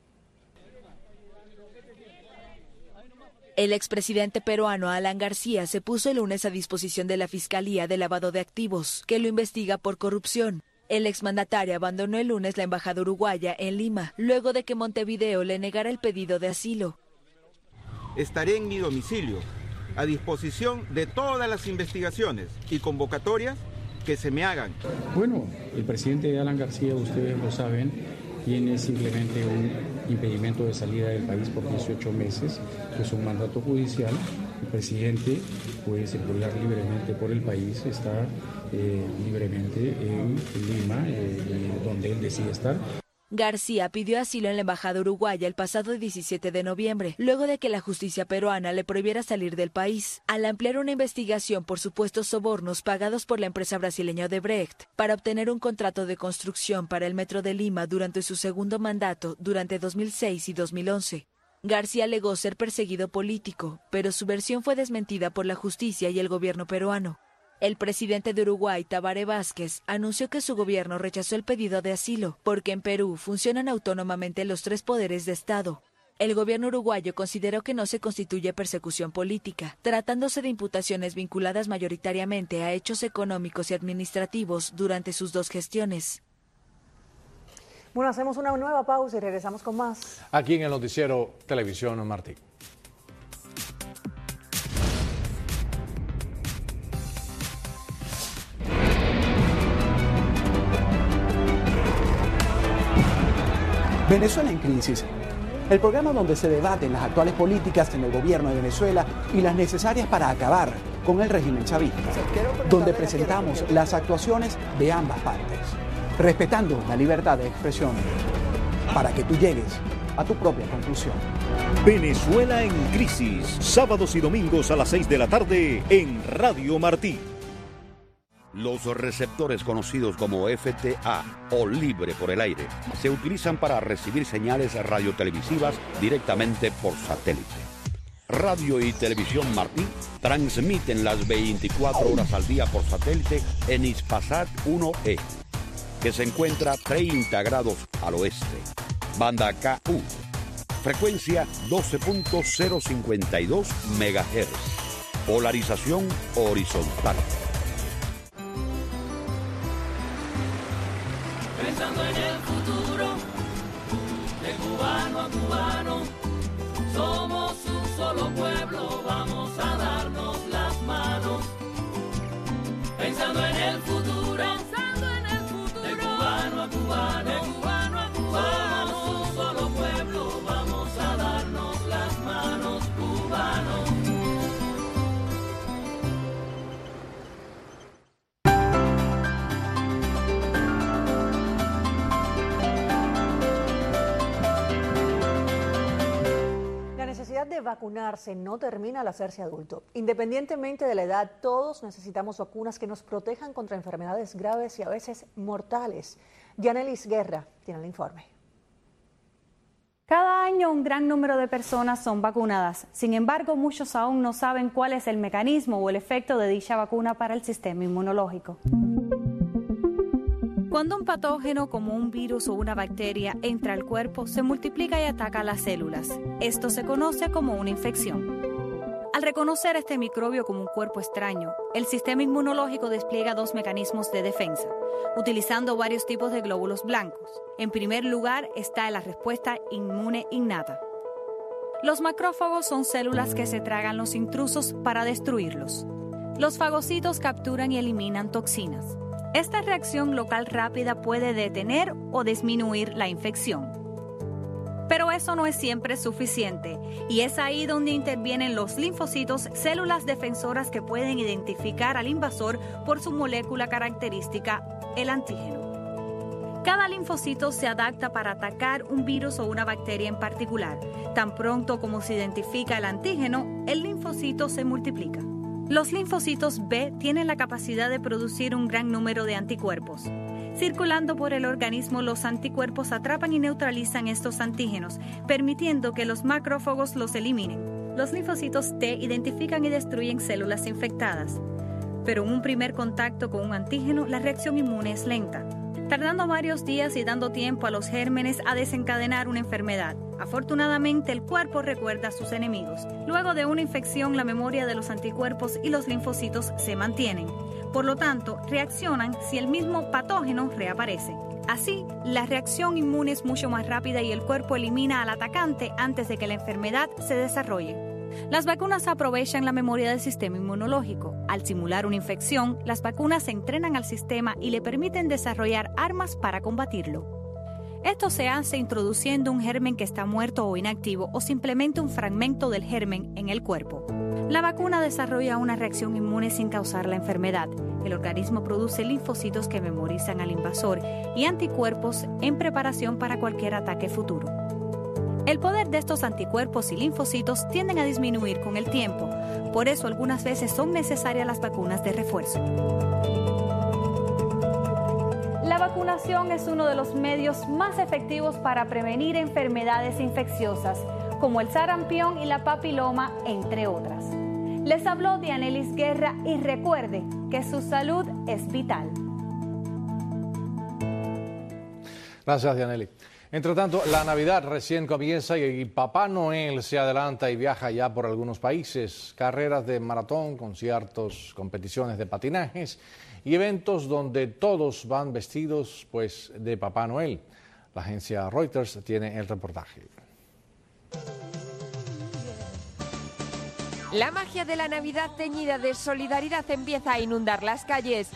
S18: El expresidente peruano Alan García se puso el lunes a disposición de la Fiscalía de Lavado de Activos, que lo investiga por corrupción. El exmandatario abandonó el lunes la embajada uruguaya en Lima, luego de que Montevideo le negara el pedido de asilo.
S13: Estaré en mi domicilio, a disposición de todas las investigaciones y convocatorias que se me hagan.
S14: Bueno, el presidente Alan García, ustedes lo saben, tiene simplemente un impedimento de salida del país por dieciocho meses, que es un mandato judicial. El presidente puede circular libremente por el país, está eh, libremente en Lima, eh, donde él decide estar.
S18: García pidió asilo en la embajada uruguaya el pasado diecisiete de noviembre, luego de que la justicia peruana le prohibiera salir del país, al ampliar una investigación por supuestos sobornos pagados por la empresa brasileña Odebrecht para obtener un contrato de construcción para el Metro de Lima durante su segundo mandato durante dos mil seis y dos mil once. García alegó ser perseguido político, pero su versión fue desmentida por la justicia y el gobierno peruano. El presidente de Uruguay, Tabaré Vázquez, anunció que su gobierno rechazó el pedido de asilo, porque en Perú funcionan autónomamente los tres poderes de Estado. El gobierno uruguayo consideró que no se constituye persecución política, tratándose de imputaciones vinculadas mayoritariamente a hechos económicos y administrativos durante sus dos gestiones.
S1: Bueno, hacemos una nueva pausa y regresamos con más.
S2: Aquí en el Noticiero Televisión Martí.
S10: Venezuela en crisis. El programa donde se debaten las actuales políticas en el gobierno de Venezuela y las necesarias para acabar con el régimen chavista, donde presentamos las actuaciones de ambas partes, respetando la libertad de expresión, para que tú llegues a tu propia conclusión.
S9: Venezuela en crisis, sábados y domingos a las seis de la tarde en Radio Martí.
S15: Los receptores conocidos como F T A o libre por el aire se utilizan para recibir señales radiotelevisivas directamente por satélite. Radio y Televisión Martí transmiten las veinticuatro horas al día por satélite en Hispasat uno E, que se encuentra treinta grados al oeste. Banda K U, frecuencia doce punto cero cincuenta y dos megahertz, polarización horizontal.
S8: Pensando en el futuro, de cubano a cubano, somos un solo pueblo, vamos a darnos las manos. pensando en el futuro, pensando en el futuro, de cubano a cubano, de cubano a cubano, somos un solo pueblo, vamos a darnos las manos, cubanos.
S1: La necesidad de vacunarse no termina al hacerse adulto. Independientemente de la edad, todos necesitamos vacunas que nos protejan contra enfermedades graves y a veces mortales. Yanelis Guerra tiene el informe.
S16: Cada año un gran número de personas son vacunadas. Sin embargo, muchos aún no saben cuál es el mecanismo o el efecto de dicha vacuna para el sistema inmunológico. Cuando un patógeno como un virus o una bacteria entra al cuerpo, se multiplica y ataca a las células. Esto se conoce como una infección. Al reconocer este microbio como un cuerpo extraño, el sistema inmunológico despliega dos mecanismos de defensa, utilizando varios tipos de glóbulos blancos. En primer lugar está la respuesta inmune innata. Los macrófagos son células que se tragan los intrusos para destruirlos. Los fagocitos capturan y eliminan toxinas. Esta reacción local rápida puede detener o disminuir la infección. Pero eso no es siempre suficiente, y es ahí donde intervienen los linfocitos, células defensoras que pueden identificar al invasor por su molécula característica, el antígeno. Cada linfocito se adapta para atacar un virus o una bacteria en particular. Tan pronto como se identifica el antígeno, el linfocito se multiplica. Los linfocitos B tienen la capacidad de producir un gran número de anticuerpos. Circulando por el organismo, los anticuerpos atrapan y neutralizan estos antígenos, permitiendo que los macrófagos los eliminen. Los linfocitos T identifican y destruyen células infectadas. Pero en un primer contacto con un antígeno, la reacción inmune es lenta, tardando varios días y dando tiempo a los gérmenes a desencadenar una enfermedad. Afortunadamente, el cuerpo recuerda a sus enemigos. Luego de una infección, la memoria de los anticuerpos y los linfocitos se mantienen. Por lo tanto, reaccionan si el mismo patógeno reaparece. Así, la reacción inmune es mucho más rápida y el cuerpo elimina al atacante antes de que la enfermedad se desarrolle. Las vacunas aprovechan la memoria del sistema inmunológico. Al simular una infección, las vacunas entrenan al sistema y le permiten desarrollar armas para combatirlo. Esto se hace introduciendo un germen que está muerto o inactivo o simplemente un fragmento del germen en el cuerpo. La vacuna desarrolla una reacción inmune sin causar la enfermedad. El organismo produce linfocitos que memorizan al invasor y anticuerpos en preparación para cualquier ataque futuro. El poder de estos anticuerpos y linfocitos tienden a disminuir con el tiempo. Por eso algunas veces son necesarias las vacunas de refuerzo. La vacunación es uno de los medios más efectivos para prevenir enfermedades infecciosas, como el sarampión y la papiloma, entre otras. Les habló Dianelis Guerra y recuerde que su salud es vital.
S2: Gracias, Dianelis. Entre tanto, la Navidad recién comienza y Papá Noel se adelanta y viaja ya por algunos países. Carreras de maratón, conciertos, competiciones de patinajes y eventos donde todos van vestidos pues de Papá Noel. La agencia Reuters tiene el reportaje.
S17: La magia de la Navidad teñida de solidaridad empieza a inundar las calles.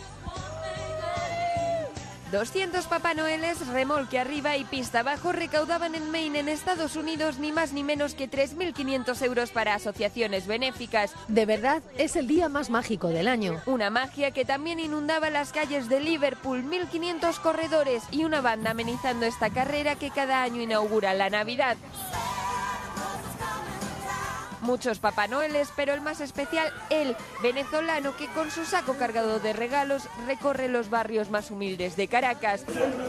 S17: doscientos Papá Noeles, remolque arriba y pista abajo, recaudaban en Maine, en Estados Unidos, ni más ni menos que tres mil quinientos euros para asociaciones benéficas.
S19: De verdad, es el día más mágico del año.
S17: Una magia que también inundaba las calles de Liverpool, mil quinientos corredores y una banda amenizando esta carrera que cada año inaugura la Navidad. Muchos Papá Noeles, pero el más especial, el venezolano que con su saco cargado de regalos recorre los barrios más humildes de Caracas.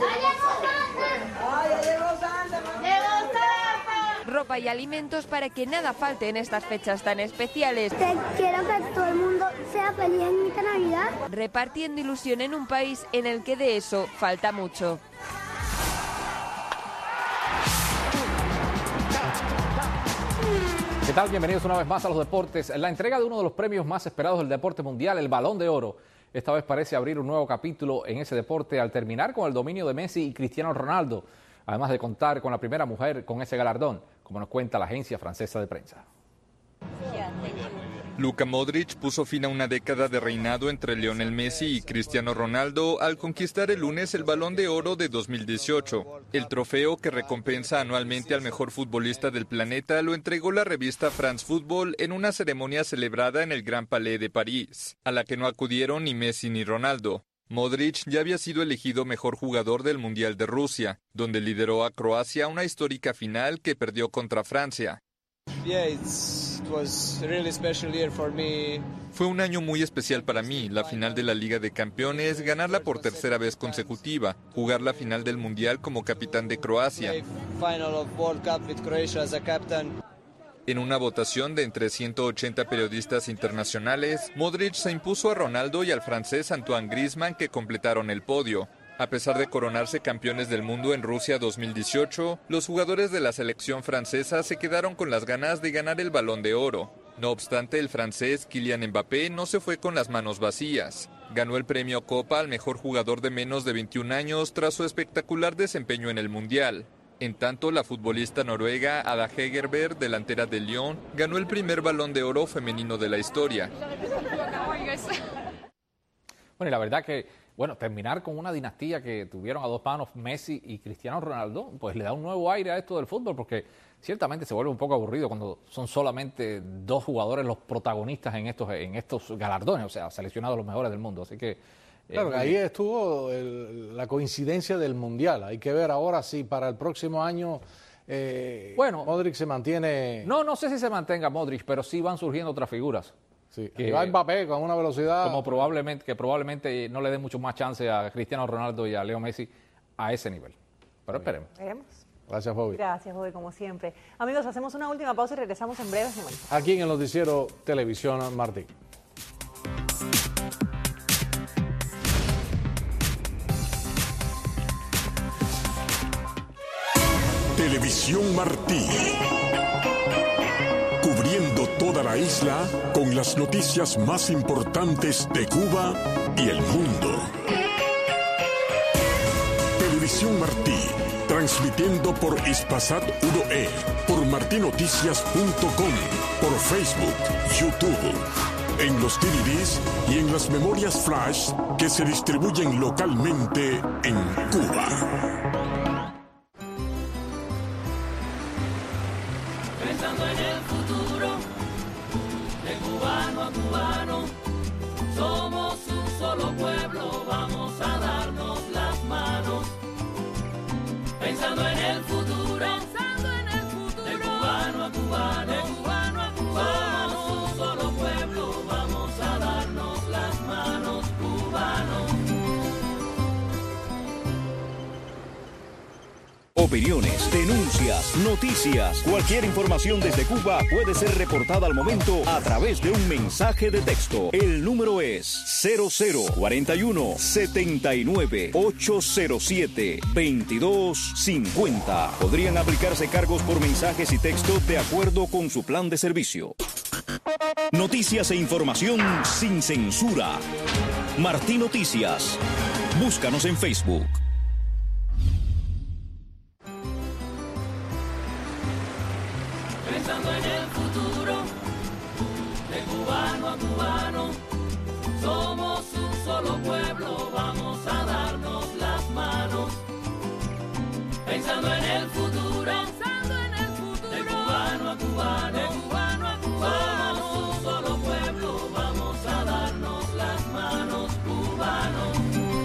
S17: Ropa y alimentos para que nada falte en estas fechas tan especiales.
S20: Te quiero que todo el mundo sea feliz en esta Navidad.
S17: Repartiendo ilusión en un país en el que de eso falta mucho.
S7: ¿Qué tal? Bienvenidos una vez más a los deportes. La entrega de uno de los premios más esperados del deporte mundial, el Balón de Oro, esta vez parece abrir un nuevo capítulo en ese deporte al terminar con el dominio de Messi y Cristiano Ronaldo, además de contar con la primera mujer con ese galardón, como nos cuenta la agencia francesa de prensa.
S4: Luka Modric puso fin a una década de reinado entre Lionel Messi y Cristiano Ronaldo al conquistar el lunes el Balón de Oro de dos mil dieciocho. El trofeo que recompensa anualmente al mejor futbolista del planeta lo entregó la revista France Football en una ceremonia celebrada en el Grand Palais de París, a la que no acudieron ni Messi ni Ronaldo. Modric ya había sido elegido mejor jugador del Mundial de Rusia, donde lideró a Croacia a una histórica final que perdió contra Francia. Fue un año muy especial para mí, la final de la Liga de Campeones, ganarla por tercera vez consecutiva, jugar la final del Mundial como capitán de Croacia. En una votación de entre ciento ochenta periodistas internacionales, Modric se impuso a Ronaldo y al francés Antoine Griezmann, que completaron el podio. A pesar de coronarse campeones del mundo en Rusia dos mil dieciocho, los jugadores de la selección francesa se quedaron con las ganas de ganar el Balón de Oro. No obstante, el francés Kylian Mbappé no se fue con las manos vacías. Ganó el premio Copa al mejor jugador de menos de veintiún años tras su espectacular desempeño en el Mundial. En tanto, la futbolista noruega Ada Hegerberg, delantera de Lyon, ganó el primer Balón de Oro femenino de la historia.
S7: Bueno, y la verdad que Bueno, terminar con una dinastía que tuvieron a dos manos Messi y Cristiano Ronaldo, pues le da un nuevo aire a esto del fútbol, porque ciertamente se vuelve un poco aburrido cuando son solamente dos jugadores los protagonistas en estos en estos galardones, o sea, seleccionados los mejores del mundo. Así que
S2: Claro,
S7: eh,
S2: ahí estuvo el, la coincidencia del Mundial. Hay que ver ahora si para el próximo año eh,
S7: bueno,
S2: Modric se mantiene.
S7: No, no sé si se mantenga Modric, pero sí van surgiendo otras figuras.
S2: Sí,
S7: que
S2: va Mbappé con una velocidad.
S7: Como probablemente, que probablemente no le dé mucho más chance a Cristiano Ronaldo y a Leo Messi a ese nivel. Pero esperemos.
S1: Veremos.
S2: Gracias, Bobby.
S1: Gracias, Bobby, como siempre. Amigos, hacemos una última pausa y regresamos en breves momentos.
S2: Aquí en el noticiero Televisión Martí.
S5: Televisión Martí. Cubriendo toda la isla con las noticias más importantes de Cuba y el mundo. Televisión Martí, transmitiendo por Hispasat uno E, por martinoticias punto com, por Facebook, YouTube, en los D V Ds y en las memorias flash que se distribuyen localmente en Cuba.
S8: Pensando en el futuro, de cubano a cubano, somos un solo pueblo, vamos a darnos las manos. Pensando en el futuro, pensando en el futuro, de cubano a cubano, de cubano a cubano, somos un solo pueblo, vamos a darnos las manos, cubanos.
S9: Opiniones, denuncias, noticias, cualquier información desde Cuba puede ser reportada al momento a través de un mensaje de texto. El número es cero cero cuarenta y uno, setenta y nueve, ochocientos siete, veintidós cincuenta. Podrían aplicarse cargos por mensajes y texto de acuerdo con su plan de servicio. Noticias e información sin censura. Martí Noticias. Búscanos en Facebook.
S8: Pensando en el futuro, de cubano a cubano, somos un solo pueblo, vamos a darnos las manos. Pensando en el futuro, pensando en el futuro, de cubano a cubano, de cubano a cubano, somos un solo pueblo, vamos a darnos las manos, cubanos.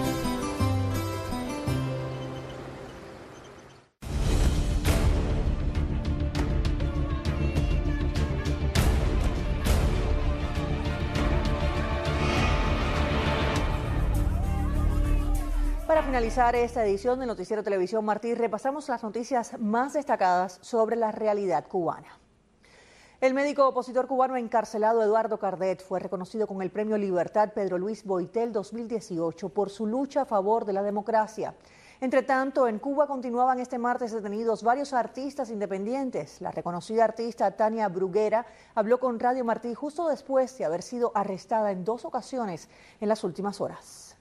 S1: Para finalizar esta edición del Noticiero Televisión Martí, repasamos las noticias más destacadas sobre la realidad cubana. El médico opositor cubano encarcelado Eduardo Cardet fue reconocido con el Premio Libertad Pedro Luis Boitel dos mil dieciocho por su lucha a favor de la democracia. Entre tanto, en Cuba continuaban este martes detenidos varios artistas independientes. La reconocida artista Tania Bruguera habló con Radio Martí justo después de haber sido arrestada en dos ocasiones en las últimas horas.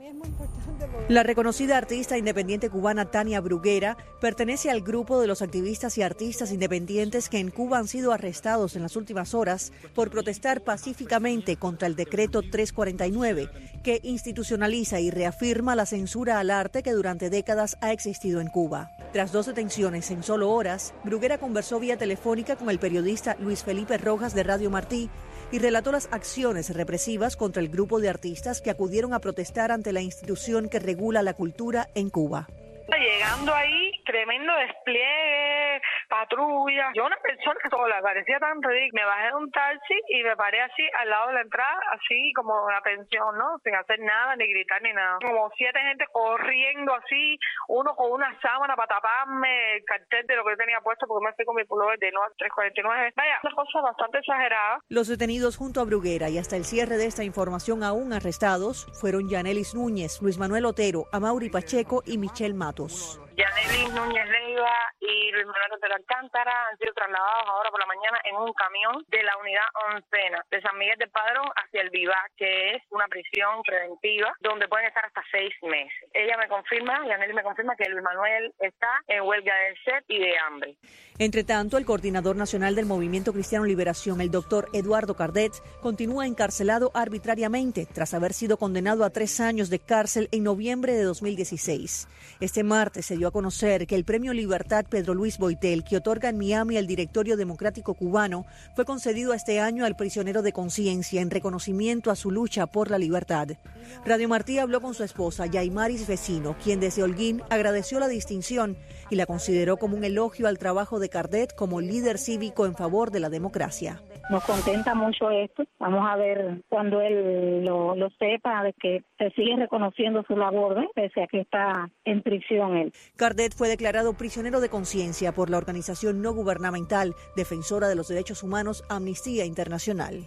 S1: La reconocida artista independiente cubana Tania Bruguera pertenece al grupo de los activistas y artistas independientes que en Cuba han sido arrestados en las últimas horas por protestar pacíficamente contra el decreto trescientos cuarenta y nueve, que institucionaliza y reafirma la censura al arte que durante décadas ha existido en Cuba. Tras dos detenciones en solo horas, Bruguera conversó vía telefónica con el periodista Luis Felipe Rojas de Radio Martí y relató las acciones represivas contra el grupo de artistas que acudieron a protestar ante la institución que regula la cultura en Cuba.
S6: Llegando ahí, tremendo despliegue, patrulla. Yo una persona sola, parecía tan ridículo. Me bajé de un taxi y me paré así al lado de la entrada, así como una pensión, ¿no? Sin hacer nada, ni gritar, ni nada. Como siete gente corriendo así, uno con una sábana para taparme el cartel de lo que yo tenía puesto porque me fui con mi pullover de trescientos cuarenta y nueve. Vaya, una cosa bastante exagerada.
S1: Los detenidos junto a Bruguera y hasta el cierre de esta información aún arrestados fueron Yanelis Núñez, Luis Manuel Otero, Amaury Pacheco y Michelle Matos.
S6: Yanelis Núñez Leiva y Luis Manuel Otero Alcántara han sido trasladados ahora por la mañana en un camión de la unidad oncena de San Miguel del Padrón hacia el Vivac, que es una prisión preventiva donde pueden estar hasta seis meses. Ella me confirma, Yanelis me confirma que Luis Manuel está en huelga de sed y de hambre.
S1: Entre tanto, el coordinador nacional del Movimiento Cristiano Liberación, el doctor Eduardo Cardet, continúa encarcelado arbitrariamente tras haber sido condenado a tres años de cárcel en noviembre de dos mil dieciséis. Este martes se dio a conocer que el Premio Libertad Pedro Luis Boitel, que otorga en Miami el Directorio Democrático Cubano, fue concedido este año al prisionero de conciencia en reconocimiento a su lucha por la libertad. Radio Martí habló con su esposa, Yaimaris Vecino, quien desde Holguín agradeció la distinción y la consideró como un elogio al trabajo de Cardet como líder cívico en favor de la democracia.
S21: Nos contenta mucho esto. Vamos a ver cuando él lo, lo sepa, de que se sigue reconociendo su labor, ¿eh? Pese a que está en prisión él.
S1: Cardet fue declarado prisionero de conciencia por la organización no gubernamental defensora de los derechos humanos Amnistía Internacional.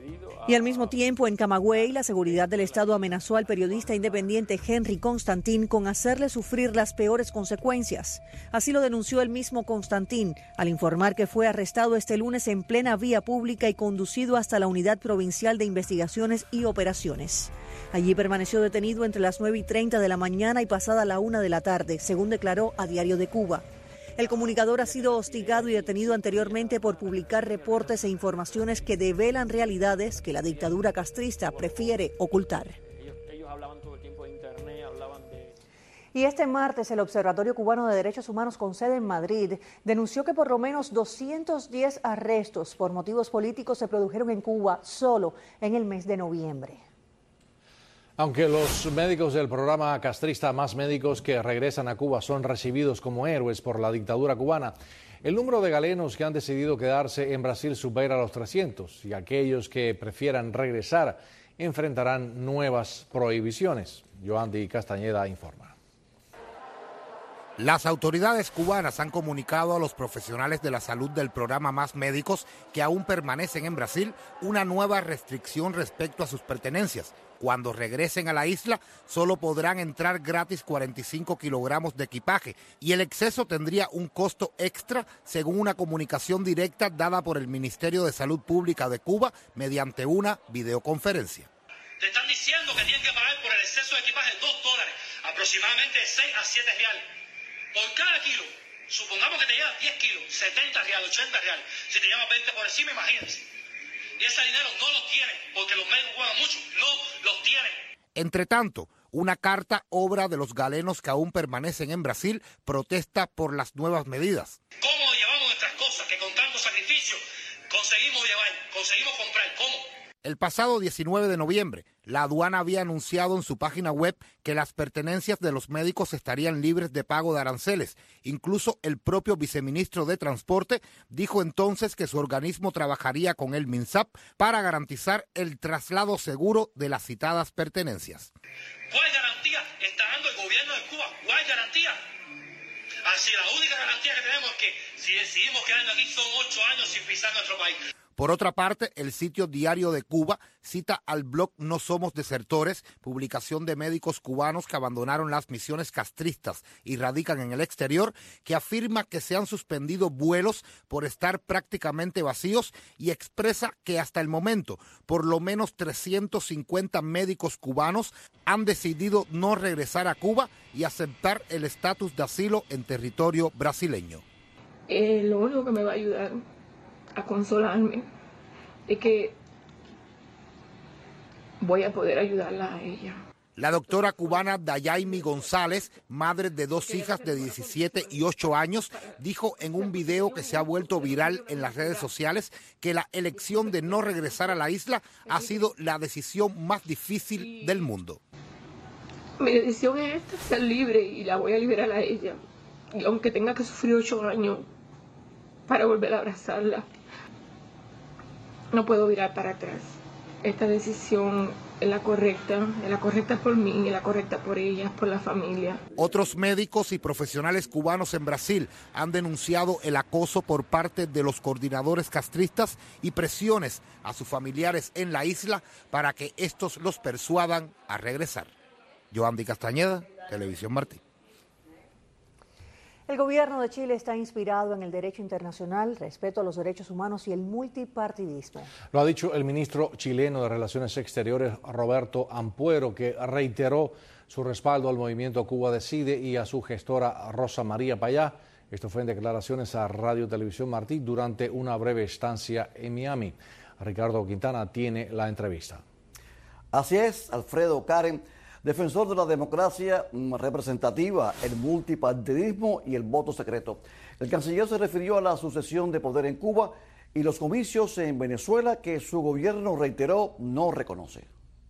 S1: Y al mismo tiempo, en Camagüey, la seguridad del Estado amenazó al periodista independiente Henry Constantín con hacerle sufrir las peores consecuencias. Así lo denunció el mismo Constantín al informar que fue arrestado este lunes en plena vía pública y conducido hasta la Unidad Provincial de Investigaciones y Operaciones. Allí permaneció detenido entre las nueve y treinta de la mañana y pasada la una de la tarde, según declaró a Diario de Cuba. El comunicador ha sido hostigado y detenido anteriormente por publicar reportes e informaciones que develan realidades que la dictadura castrista prefiere ocultar. Y este martes el Observatorio Cubano de Derechos Humanos con sede en Madrid denunció que por lo menos doscientos diez arrestos por motivos políticos se produjeron en Cuba solo en el mes de noviembre.
S2: Aunque los médicos del programa castrista Más Médicos que regresan a Cuba son recibidos como héroes por la dictadura cubana, el número de galenos que han decidido quedarse en Brasil supera los trescientos y aquellos que prefieran regresar enfrentarán nuevas prohibiciones. Joandy Castañeda informa.
S22: Las autoridades cubanas han comunicado a los profesionales de la salud del programa Más Médicos que aún permanecen en Brasil una nueva restricción respecto a sus pertenencias. Cuando regresen a la isla, solo podrán entrar gratis cuarenta y cinco kilogramos de equipaje y el exceso tendría un costo extra, según una comunicación directa dada por el Ministerio de Salud Pública de Cuba mediante una videoconferencia.
S23: Te están diciendo que tienen que pagar por el exceso de equipaje dos dólares, aproximadamente seis a siete reales. Por cada kilo, supongamos que te llevas diez kilos, setenta reales, ochenta reales. Si te llevas veinte por encima, imagínense. Y ese dinero no lo tienen, porque los médicos juegan mucho, no los tienen.
S22: Entre tanto, una carta obra de los galenos que aún permanecen en Brasil protesta por las nuevas medidas.
S23: ¿Cómo llevamos nuestras cosas que con tanto sacrificio conseguimos llevar, conseguimos comprar? ¿Cómo?
S22: El pasado diecinueve de noviembre, la aduana había anunciado en su página web que las pertenencias de los médicos estarían libres de pago de aranceles. Incluso el propio viceministro de Transporte dijo entonces que su organismo trabajaría con el MINSAP para garantizar el traslado seguro de las citadas pertenencias.
S23: ¿Cuál garantía está dando el gobierno de Cuba? ¿Cuál garantía? Así la única garantía que tenemos es que si decidimos quedarnos aquí son ocho años sin pisar nuestro país.
S22: Por otra parte, el sitio Diario de Cuba cita al blog No Somos Desertores, publicación de médicos cubanos que abandonaron las misiones castristas y radican en el exterior, que afirma que se han suspendido vuelos por estar prácticamente vacíos y expresa que hasta el momento por lo menos trescientos cincuenta médicos cubanos han decidido no regresar a Cuba y aceptar el estatus de asilo en territorio brasileño.
S3: Eh, lo único que me va a ayudar a consolarme es que voy a poder ayudarla a ella.
S22: La doctora cubana Dayaimi González, madre de dos hijas de diecisiete y ocho años, dijo en un video que se ha vuelto viral en las redes sociales que la elección de no regresar a la isla ha sido la decisión más difícil del mundo.
S3: Mi decisión es esta, ser libre, y la voy a liberar a ella. Y aunque tenga que sufrir ocho años para volver a abrazarla, no puedo virar para atrás. Esta decisión es la correcta, es la correcta por mí, es la correcta por ella, por la familia.
S22: Otros médicos y profesionales cubanos en Brasil han denunciado el acoso por parte de los coordinadores castristas y presiones a sus familiares en la isla para que estos los persuadan a regresar. Yoandi Castañeda, Televisión Martí.
S1: El gobierno de Chile está inspirado en el derecho internacional, respeto a los derechos humanos y el multipartidismo.
S2: Lo ha dicho el ministro chileno de Relaciones Exteriores, Roberto Ampuero, que reiteró su respaldo al movimiento Cuba Decide y a su gestora Rosa María Payá. Esto fue en declaraciones a Radio Televisión Martí durante una breve estancia en Miami. Ricardo Quintana tiene la entrevista.
S11: Así es, Alfredo, Karen. Defensor de la democracia representativa, el multipartidismo y el voto secreto. El canciller se refirió a la sucesión de poder en Cuba y los comicios en Venezuela que su gobierno reiteró no reconoce.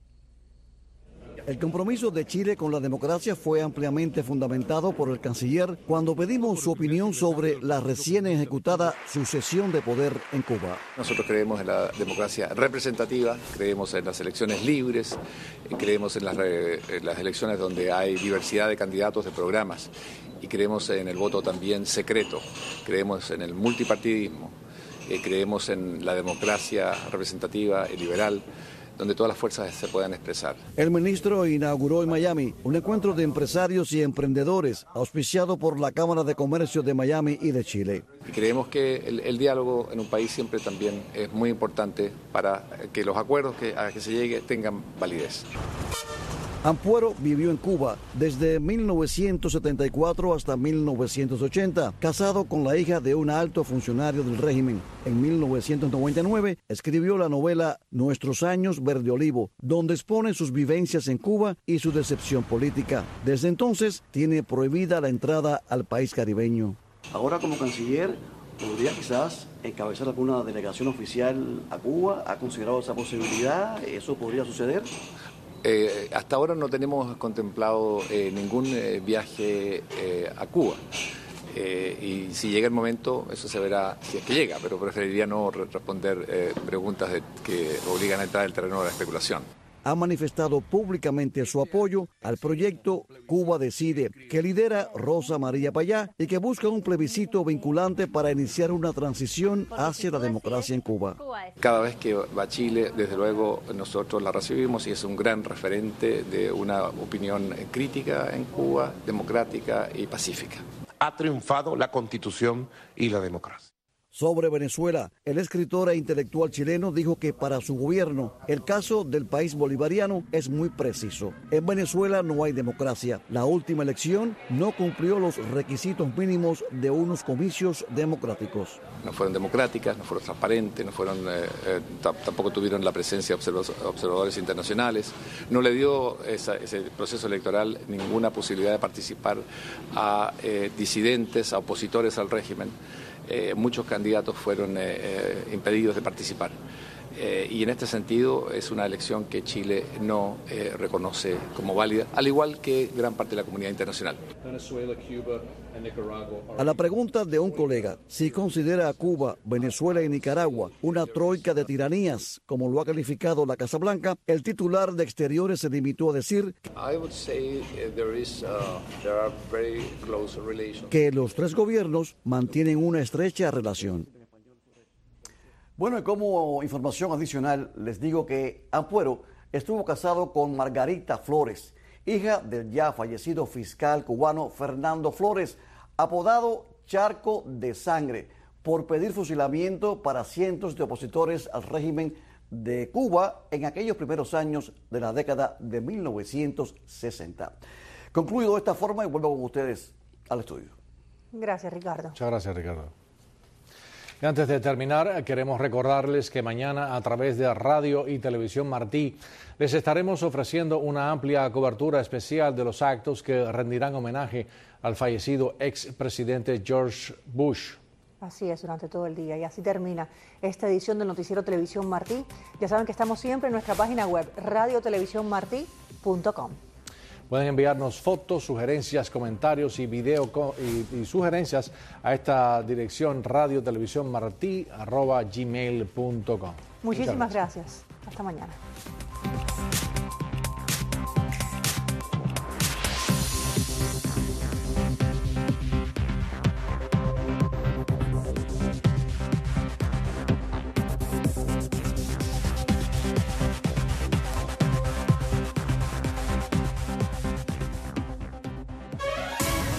S11: El compromiso de Chile con la democracia fue ampliamente fundamentado por el canciller cuando pedimos su opinión sobre la recién ejecutada sucesión de poder en Cuba.
S12: Nosotros creemos en la democracia representativa, creemos en las elecciones libres, creemos en las, en las elecciones donde hay diversidad de candidatos, de programas, y creemos en el voto también secreto, creemos en el multipartidismo, eh, creemos en la democracia representativa y liberal, donde todas las fuerzas se puedan expresar.
S11: El ministro inauguró en Miami un encuentro de empresarios y emprendedores auspiciado por la Cámara de Comercio de Miami y de Chile.
S12: Y creemos que el, el diálogo en un país siempre también es muy importante para que los acuerdos que, a que se llegue tengan validez.
S11: Ampuero vivió en Cuba desde mil novecientos setenta y cuatro hasta mil novecientos ochenta, casado con la hija de un alto funcionario del régimen. En mil novecientos noventa y nueve escribió la novela Nuestros años verde olivo, donde expone sus vivencias en Cuba y su decepción política. Desde entonces tiene prohibida la entrada al país caribeño.
S24: Ahora como canciller, ¿podría quizás encabezar alguna delegación oficial a Cuba? ¿Ha considerado esa posibilidad? ¿Eso podría suceder?
S12: Eh, hasta ahora no tenemos contemplado eh, ningún eh, viaje eh, a Cuba. Eh, y si llega el momento, eso se verá si es que llega, pero preferiría no re responder eh, preguntas de, que obligan a entrar en el terreno de la especulación.
S11: Ha manifestado públicamente su apoyo al proyecto Cuba Decide, que lidera Rosa María Payá y que busca un plebiscito vinculante para iniciar una transición hacia la democracia en Cuba.
S12: Cada vez que va a Chile, desde luego nosotros la recibimos y es un gran referente de una opinión crítica en Cuba, democrática y pacífica.
S25: Ha triunfado la Constitución y la democracia.
S11: Sobre Venezuela, el escritor e intelectual chileno dijo que para su gobierno el caso del país bolivariano es muy preciso. En Venezuela no hay democracia. La última elección no cumplió los requisitos mínimos de unos comicios democráticos.
S12: No fueron democráticas, no fueron transparentes, no fueron, eh, eh, tampoco tuvieron la presencia de observadores internacionales. No le dio esa, ese proceso electoral ninguna posibilidad de participar a eh, disidentes, a opositores al régimen. Eh, muchos candidatos fueron eh, eh, impedidos de participar. Eh, y en este sentido es una elección que Chile no eh, reconoce como válida, al igual que gran parte de la comunidad internacional.
S11: Venezuela, Cuba y Nicaragua. A la pregunta de un colega si considera a Cuba, Venezuela y Nicaragua una troika de tiranías, como lo ha calificado la Casa Blanca, el titular de Exteriores se limitó a decir que los tres gobiernos mantienen una estrecha relación. Bueno, y como información adicional, les digo que Ampuero estuvo casado con Margarita Flores, hija del ya fallecido fiscal cubano Fernando Flores, apodado Charco de Sangre, por pedir fusilamiento para cientos de opositores al régimen de Cuba en aquellos primeros años de la década de mil novecientos sesenta. Concluyo de esta forma y vuelvo con ustedes al estudio.
S1: Gracias, Ricardo.
S2: Muchas gracias, Ricardo. Y antes de terminar, queremos recordarles que mañana a través de Radio y Televisión Martí les estaremos ofreciendo una amplia cobertura especial de los actos que rendirán homenaje al fallecido expresidente George Bush.
S1: Así es, durante todo el día. Y así termina esta edición del Noticiero Televisión Martí. Ya saben que estamos siempre en nuestra página web, radio televisión martí punto com.
S2: Pueden enviarnos fotos, sugerencias, comentarios y video y, y sugerencias a esta dirección radio televisión martí arroba gmail punto com.
S1: Muchísimas gracias. gracias. Hasta mañana.